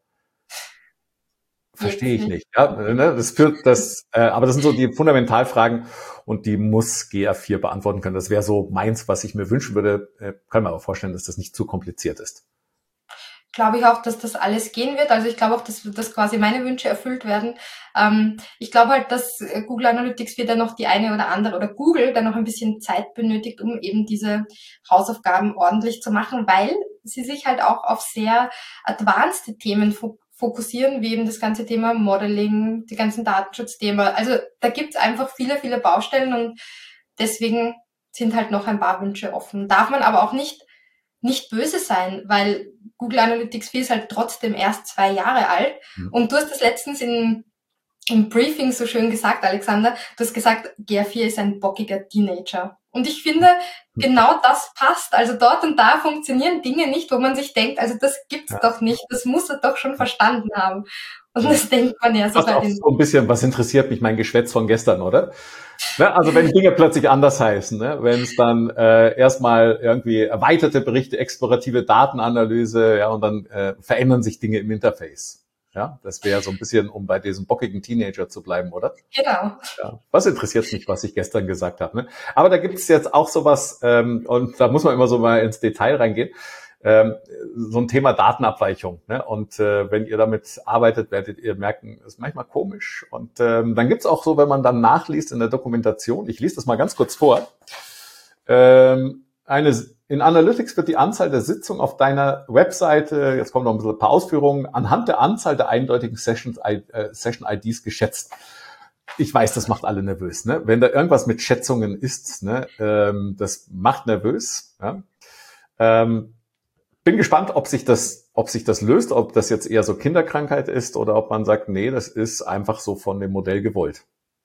Verstehe ich nicht. Ja, ne, das führt das, äh, aber das sind so die Fundamentalfragen und die muss G A vier beantworten können. Das wäre so meins, was ich mir wünschen würde. Äh, kann mir aber vorstellen, dass das nicht zu kompliziert ist. Glaube ich auch, dass das alles gehen wird. Also ich glaube auch, dass, dass quasi meine Wünsche erfüllt werden. Ähm, ich glaube halt, dass Google Analytics wieder noch die eine oder andere oder Google dann noch ein bisschen Zeit benötigt, um eben diese Hausaufgaben ordentlich zu machen, weil sie sich halt auch auf sehr advanced Themen fokussieren. fokussieren, wie eben das ganze Thema Modeling, die ganzen Datenschutzthemen. Also da gibt's einfach viele, viele Baustellen und deswegen sind halt noch ein paar Wünsche offen. Darf man aber auch nicht nicht böse sein, weil Google Analytics vier ist halt trotzdem erst zwei Jahre alt. Mhm. Und du hast das letztens in, im Briefing so schön gesagt, Alexander, du hast gesagt, G A vier ist ein bockiger Teenager. Und ich finde, genau das passt. Also dort und da funktionieren Dinge nicht, wo man sich denkt, also das gibt's ja. doch nicht, das muss er doch schon verstanden haben. Und das denkt man ja sogar. Das ist auch so ein bisschen, was interessiert mich mein Geschwätz von gestern, oder? Ne, also wenn Dinge plötzlich anders heißen, ne? Wenn es dann äh, erstmal irgendwie erweiterte Berichte, explorative Datenanalyse, ja, und dann äh, verändern sich Dinge im Interface. Ja, das wäre so ein bisschen, um bei diesem bockigen Teenager zu bleiben, oder? Genau. Ja, was interessiert mich, was ich gestern gesagt habe, ne? Aber da gibt es jetzt auch sowas, ähm, und da muss man immer so mal ins Detail reingehen, ähm, so ein Thema Datenabweichung, ne? Und äh, wenn ihr damit arbeitet, werdet ihr merken, ist manchmal komisch. Und ähm, dann gibt's auch so, wenn man dann nachliest in der Dokumentation, ich lese das mal ganz kurz vor, ähm, eine in Analytics wird die Anzahl der Sitzungen auf deiner Webseite, jetzt kommen noch ein bisschen ein paar Ausführungen, anhand der Anzahl der eindeutigen Sessions, äh, Session-I Ds geschätzt. Ich weiß, das macht alle nervös, ne? Wenn da irgendwas mit Schätzungen ist, ne, ähm, das macht nervös. Ja? Ähm, bin gespannt, ob sich das, ob sich das löst, ob das jetzt eher so Kinderkrankheit ist oder ob man sagt, nee, das ist einfach so von dem Modell gewollt.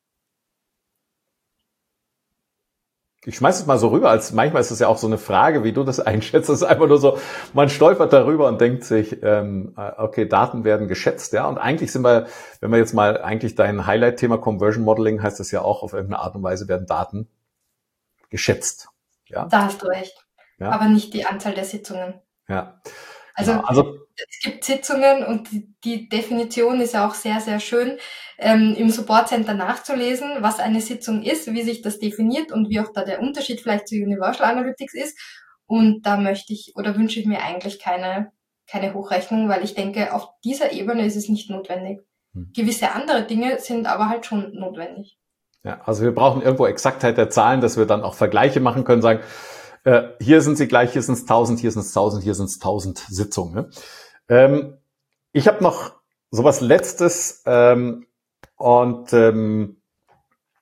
Ich schmeiß es mal so rüber, als manchmal ist es ja auch so eine Frage, wie du das einschätzt. Es ist einfach nur so, man stolpert darüber und denkt sich, ähm, okay, Daten werden geschätzt, ja. Und eigentlich sind wir, wenn wir jetzt mal eigentlich dein Highlight-Thema Conversion Modeling, heißt das ja auch, auf irgendeine Art und Weise werden Daten geschätzt, ja. Da hast du recht. Ja. Aber nicht die Anzahl der Sitzungen. Ja. Also, ja, also es gibt Sitzungen und die, die Definition ist ja auch sehr, sehr schön, ähm, im Support Center nachzulesen, was eine Sitzung ist, wie sich das definiert und wie auch da der Unterschied vielleicht zu Universal Analytics ist. Und da möchte ich oder wünsche ich mir eigentlich keine, keine Hochrechnung, weil ich denke, auf dieser Ebene ist es nicht notwendig. Hm. Gewisse andere Dinge sind aber halt schon notwendig. Ja, also wir brauchen irgendwo Exaktheit der Zahlen, dass wir dann auch Vergleiche machen können, sagen, Äh, hier sind sie gleich, hier sind es tausend, hier sind es tausend, hier sind es tausend Sitzungen. Ne? Ähm, ich habe noch sowas Letztes ähm, und ähm,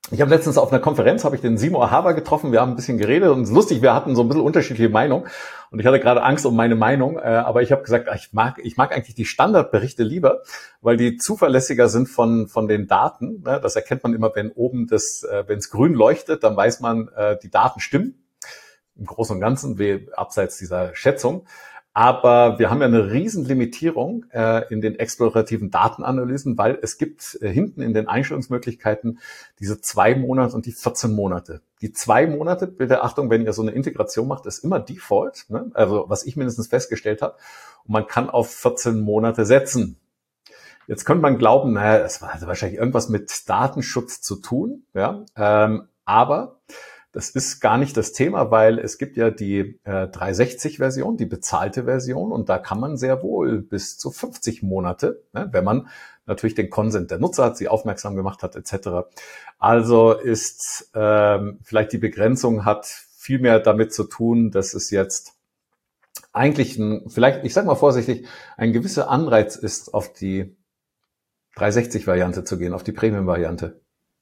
Ich habe letztens auf einer Konferenz, habe ich den Seymour Haber getroffen, wir haben ein bisschen geredet und es ist lustig, wir hatten so ein bisschen unterschiedliche Meinungen und ich hatte gerade Angst um meine Meinung, äh, aber ich habe gesagt, ich mag ich mag eigentlich die Standardberichte lieber, weil die zuverlässiger sind von von den Daten. Ne? Das erkennt man immer, wenn oben das, äh, wenn es grün leuchtet, dann weiß man, äh, die Daten stimmen, im Großen und Ganzen, wie abseits dieser Schätzung. Aber wir haben ja eine Riesenlimitierung äh, in den explorativen Datenanalysen, weil es gibt äh, hinten in den Einstellungsmöglichkeiten diese zwei Monate und die vierzehn Monate. Die zwei Monate, bitte Achtung, wenn ihr so eine Integration macht, ist immer Default, ne? Also was ich mindestens festgestellt habe. Und man kann auf vierzehn Monate setzen. Jetzt könnte man glauben, naja, das war also wahrscheinlich irgendwas mit Datenschutz zu tun, ja, ähm, aber das ist gar nicht das Thema, weil es gibt ja die äh, dreihundertsechzig-Version, die bezahlte Version, und da kann man sehr wohl bis zu fünfzig Monate, ne, wenn man natürlich den Consent der Nutzer hat, sie aufmerksam gemacht hat, et cetera. Also ist ähm, vielleicht die Begrenzung hat viel mehr damit zu tun, dass es jetzt eigentlich ein, vielleicht, ich sag mal vorsichtig, ein gewisser Anreiz ist, auf die dreihundertsechzig-Variante zu gehen, auf die Premium-Variante.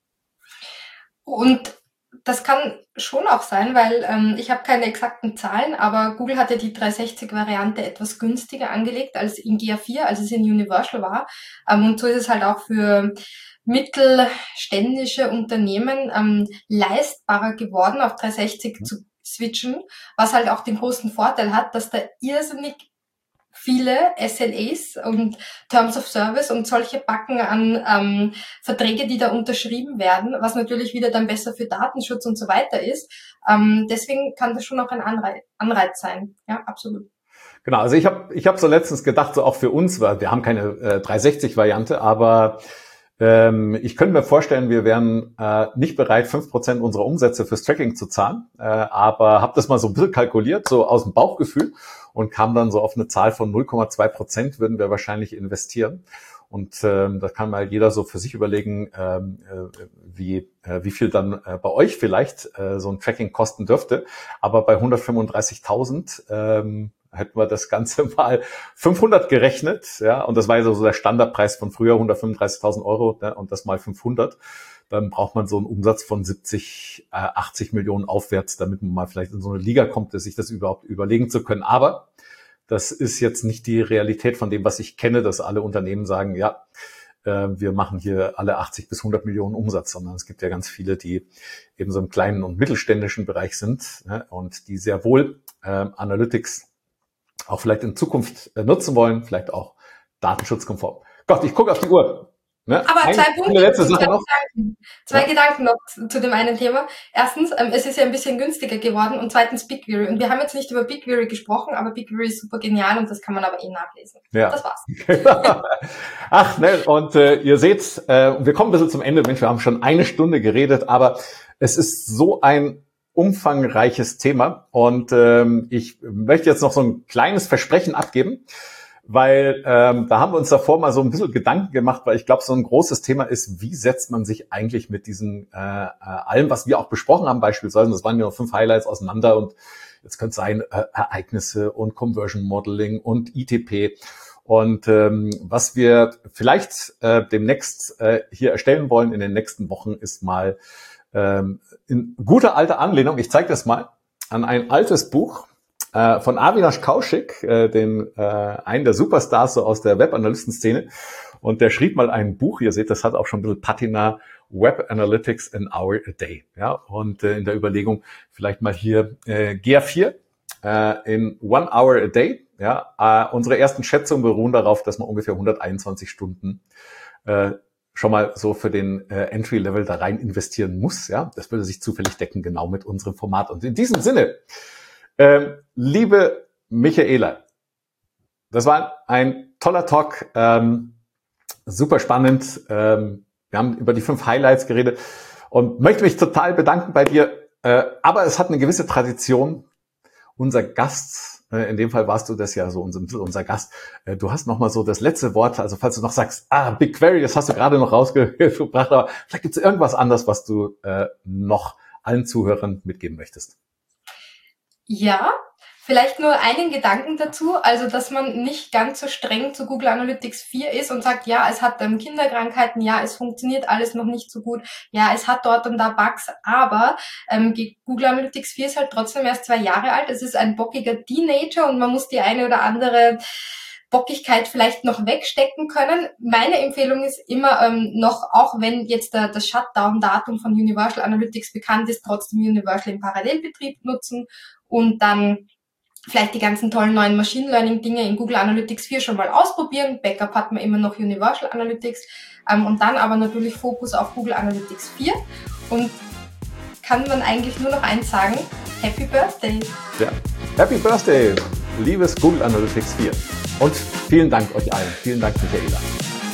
Und das kann schon auch sein, weil ähm, ich habe keine exakten Zahlen, aber Google hatte die dreihundertsechzig-Variante etwas günstiger angelegt als in G A vier, als es in Universal war. Ähm, und so ist es halt auch für mittelständische Unternehmen ähm, leistbarer geworden, auf dreihundertsechzig mhm. zu switchen, was halt auch den großen Vorteil hat, dass da irrsinnig viele S L As und Terms of Service und solche Backen an ähm, Verträge, die da unterschrieben werden, was natürlich wieder dann besser für Datenschutz und so weiter ist. Ähm, deswegen kann das schon auch ein Anreiz, Anreiz sein. Ja, absolut. Genau, also ich habe ich hab so letztens gedacht, so auch für uns, weil wir haben keine äh, dreihundertsechzig-Variante, aber ähm, ich könnte mir vorstellen, wir wären äh, nicht bereit, fünf Prozent unserer Umsätze fürs Tracking zu zahlen, äh, aber habe das mal so ein bisschen kalkuliert, so aus dem Bauchgefühl, und kam dann so auf eine Zahl von null Komma zwei Prozent würden wir wahrscheinlich investieren. Und ähm, da kann mal jeder so für sich überlegen, ähm, äh, wie äh, wie viel dann äh, bei euch vielleicht äh, so ein Tracking kosten dürfte. Aber bei hundertfünfunddreißigtausend ähm, hätten wir das Ganze mal fünfhundert gerechnet, ja, und das war ja so der Standardpreis von früher, hundertfünfunddreißigtausend Euro, ne, und das mal fünfhundert. Dann braucht man so einen Umsatz von siebzig, achtzig Millionen aufwärts, damit man mal vielleicht in so eine Liga kommt, sich das überhaupt überlegen zu können. Aber das ist jetzt nicht die Realität von dem, was ich kenne, dass alle Unternehmen sagen, ja, äh, wir machen hier alle achtzig bis hundert Millionen Umsatz, sondern es gibt ja ganz viele, die eben so im kleinen und mittelständischen Bereich sind, ne, und die sehr wohl äh, Analytics auch vielleicht in Zukunft äh, nutzen wollen, vielleicht auch datenschutzkonform. Gott, ich gucke auf die Uhr. Ne? Aber Ein, zwei Punkte, letzte zwei, Sache noch. Gedanken, zwei ja. Gedanken noch zu, zu dem einen Thema. Erstens, ähm, es ist ja ein bisschen günstiger geworden, und zweitens BigQuery. Und wir haben jetzt nicht über BigQuery gesprochen, aber BigQuery ist super genial und das kann man aber eh nachlesen. Ja. Das war's. Ach, ne, und äh, ihr seht, äh, wir kommen ein bisschen zum Ende. Mensch, wir haben schon eine Stunde geredet, aber es ist so ein umfangreiches Thema, und ähm, ich möchte jetzt noch so ein kleines Versprechen abgeben, weil ähm, da haben wir uns davor mal so ein bisschen Gedanken gemacht, weil ich glaube, so ein großes Thema ist, wie setzt man sich eigentlich mit diesen äh, äh, allem, was wir auch besprochen haben beispielsweise, das waren ja noch fünf Highlights auseinander, und jetzt könnte es sein, äh, Ereignisse und Conversion Modeling und I T P. Und ähm, was wir vielleicht äh, demnächst äh, hier erstellen wollen in den nächsten Wochen, ist mal ähm, in guter alter Anlehnung, ich zeige das mal, an ein altes Buch äh, von Avinash Kaushik, äh, den äh, einen der Superstars so aus der Web-Analysten-Szene. Und der schrieb mal ein Buch, ihr seht, das hat auch schon ein bisschen Patina, Web Analytics an Hour a Day. Ja, und äh, in der Überlegung vielleicht mal hier äh, G A vier äh, in One Hour a Day. Ja, äh, unsere ersten Schätzungen beruhen darauf, dass man ungefähr hunderteinundzwanzig Stunden äh, schon mal so für den äh, Entry-Level da rein investieren muss. Ja, das würde sich zufällig decken, genau mit unserem Format. Und in diesem Sinne, ähm, liebe Michaela, das war ein toller Talk, ähm, super spannend. Ähm, wir haben über die fünf Highlights geredet und möchte mich total bedanken bei dir. Äh, aber es hat eine gewisse Tradition. Unser Gast, äh, in dem Fall warst du das ja so, unser, unser Gast. Äh, du hast nochmal so das letzte Wort. Also falls du noch sagst, ah, BigQuery, das hast du gerade noch rausgebracht, aber vielleicht gibt es irgendwas anderes, was du äh, noch allen Zuhörern mitgeben möchtest. Ja, Vielleicht nur einen Gedanken dazu, also dass man nicht ganz so streng zu Google Analytics vier ist und sagt, ja, es hat ähm, Kinderkrankheiten, ja, es funktioniert alles noch nicht so gut, ja, es hat dort und da Bugs, aber ähm, Google Analytics vier ist halt trotzdem erst zwei Jahre alt, es ist ein bockiger Teenager und man muss die eine oder andere Bockigkeit vielleicht noch wegstecken können. Meine Empfehlung ist immer ähm, noch, auch wenn jetzt der, das Shutdown-Datum von Universal Analytics bekannt ist, trotzdem Universal im Parallelbetrieb nutzen und dann vielleicht die ganzen tollen neuen Machine Learning Dinge in Google Analytics vier schon mal ausprobieren. Backup hat man immer noch Universal Analytics ähm, und dann aber natürlich Fokus auf Google Analytics vier und kann man eigentlich nur noch eins sagen, Happy Birthday! Ja, Happy Birthday, liebes Google Analytics vier. Und vielen Dank euch allen. Vielen Dank, Michaela.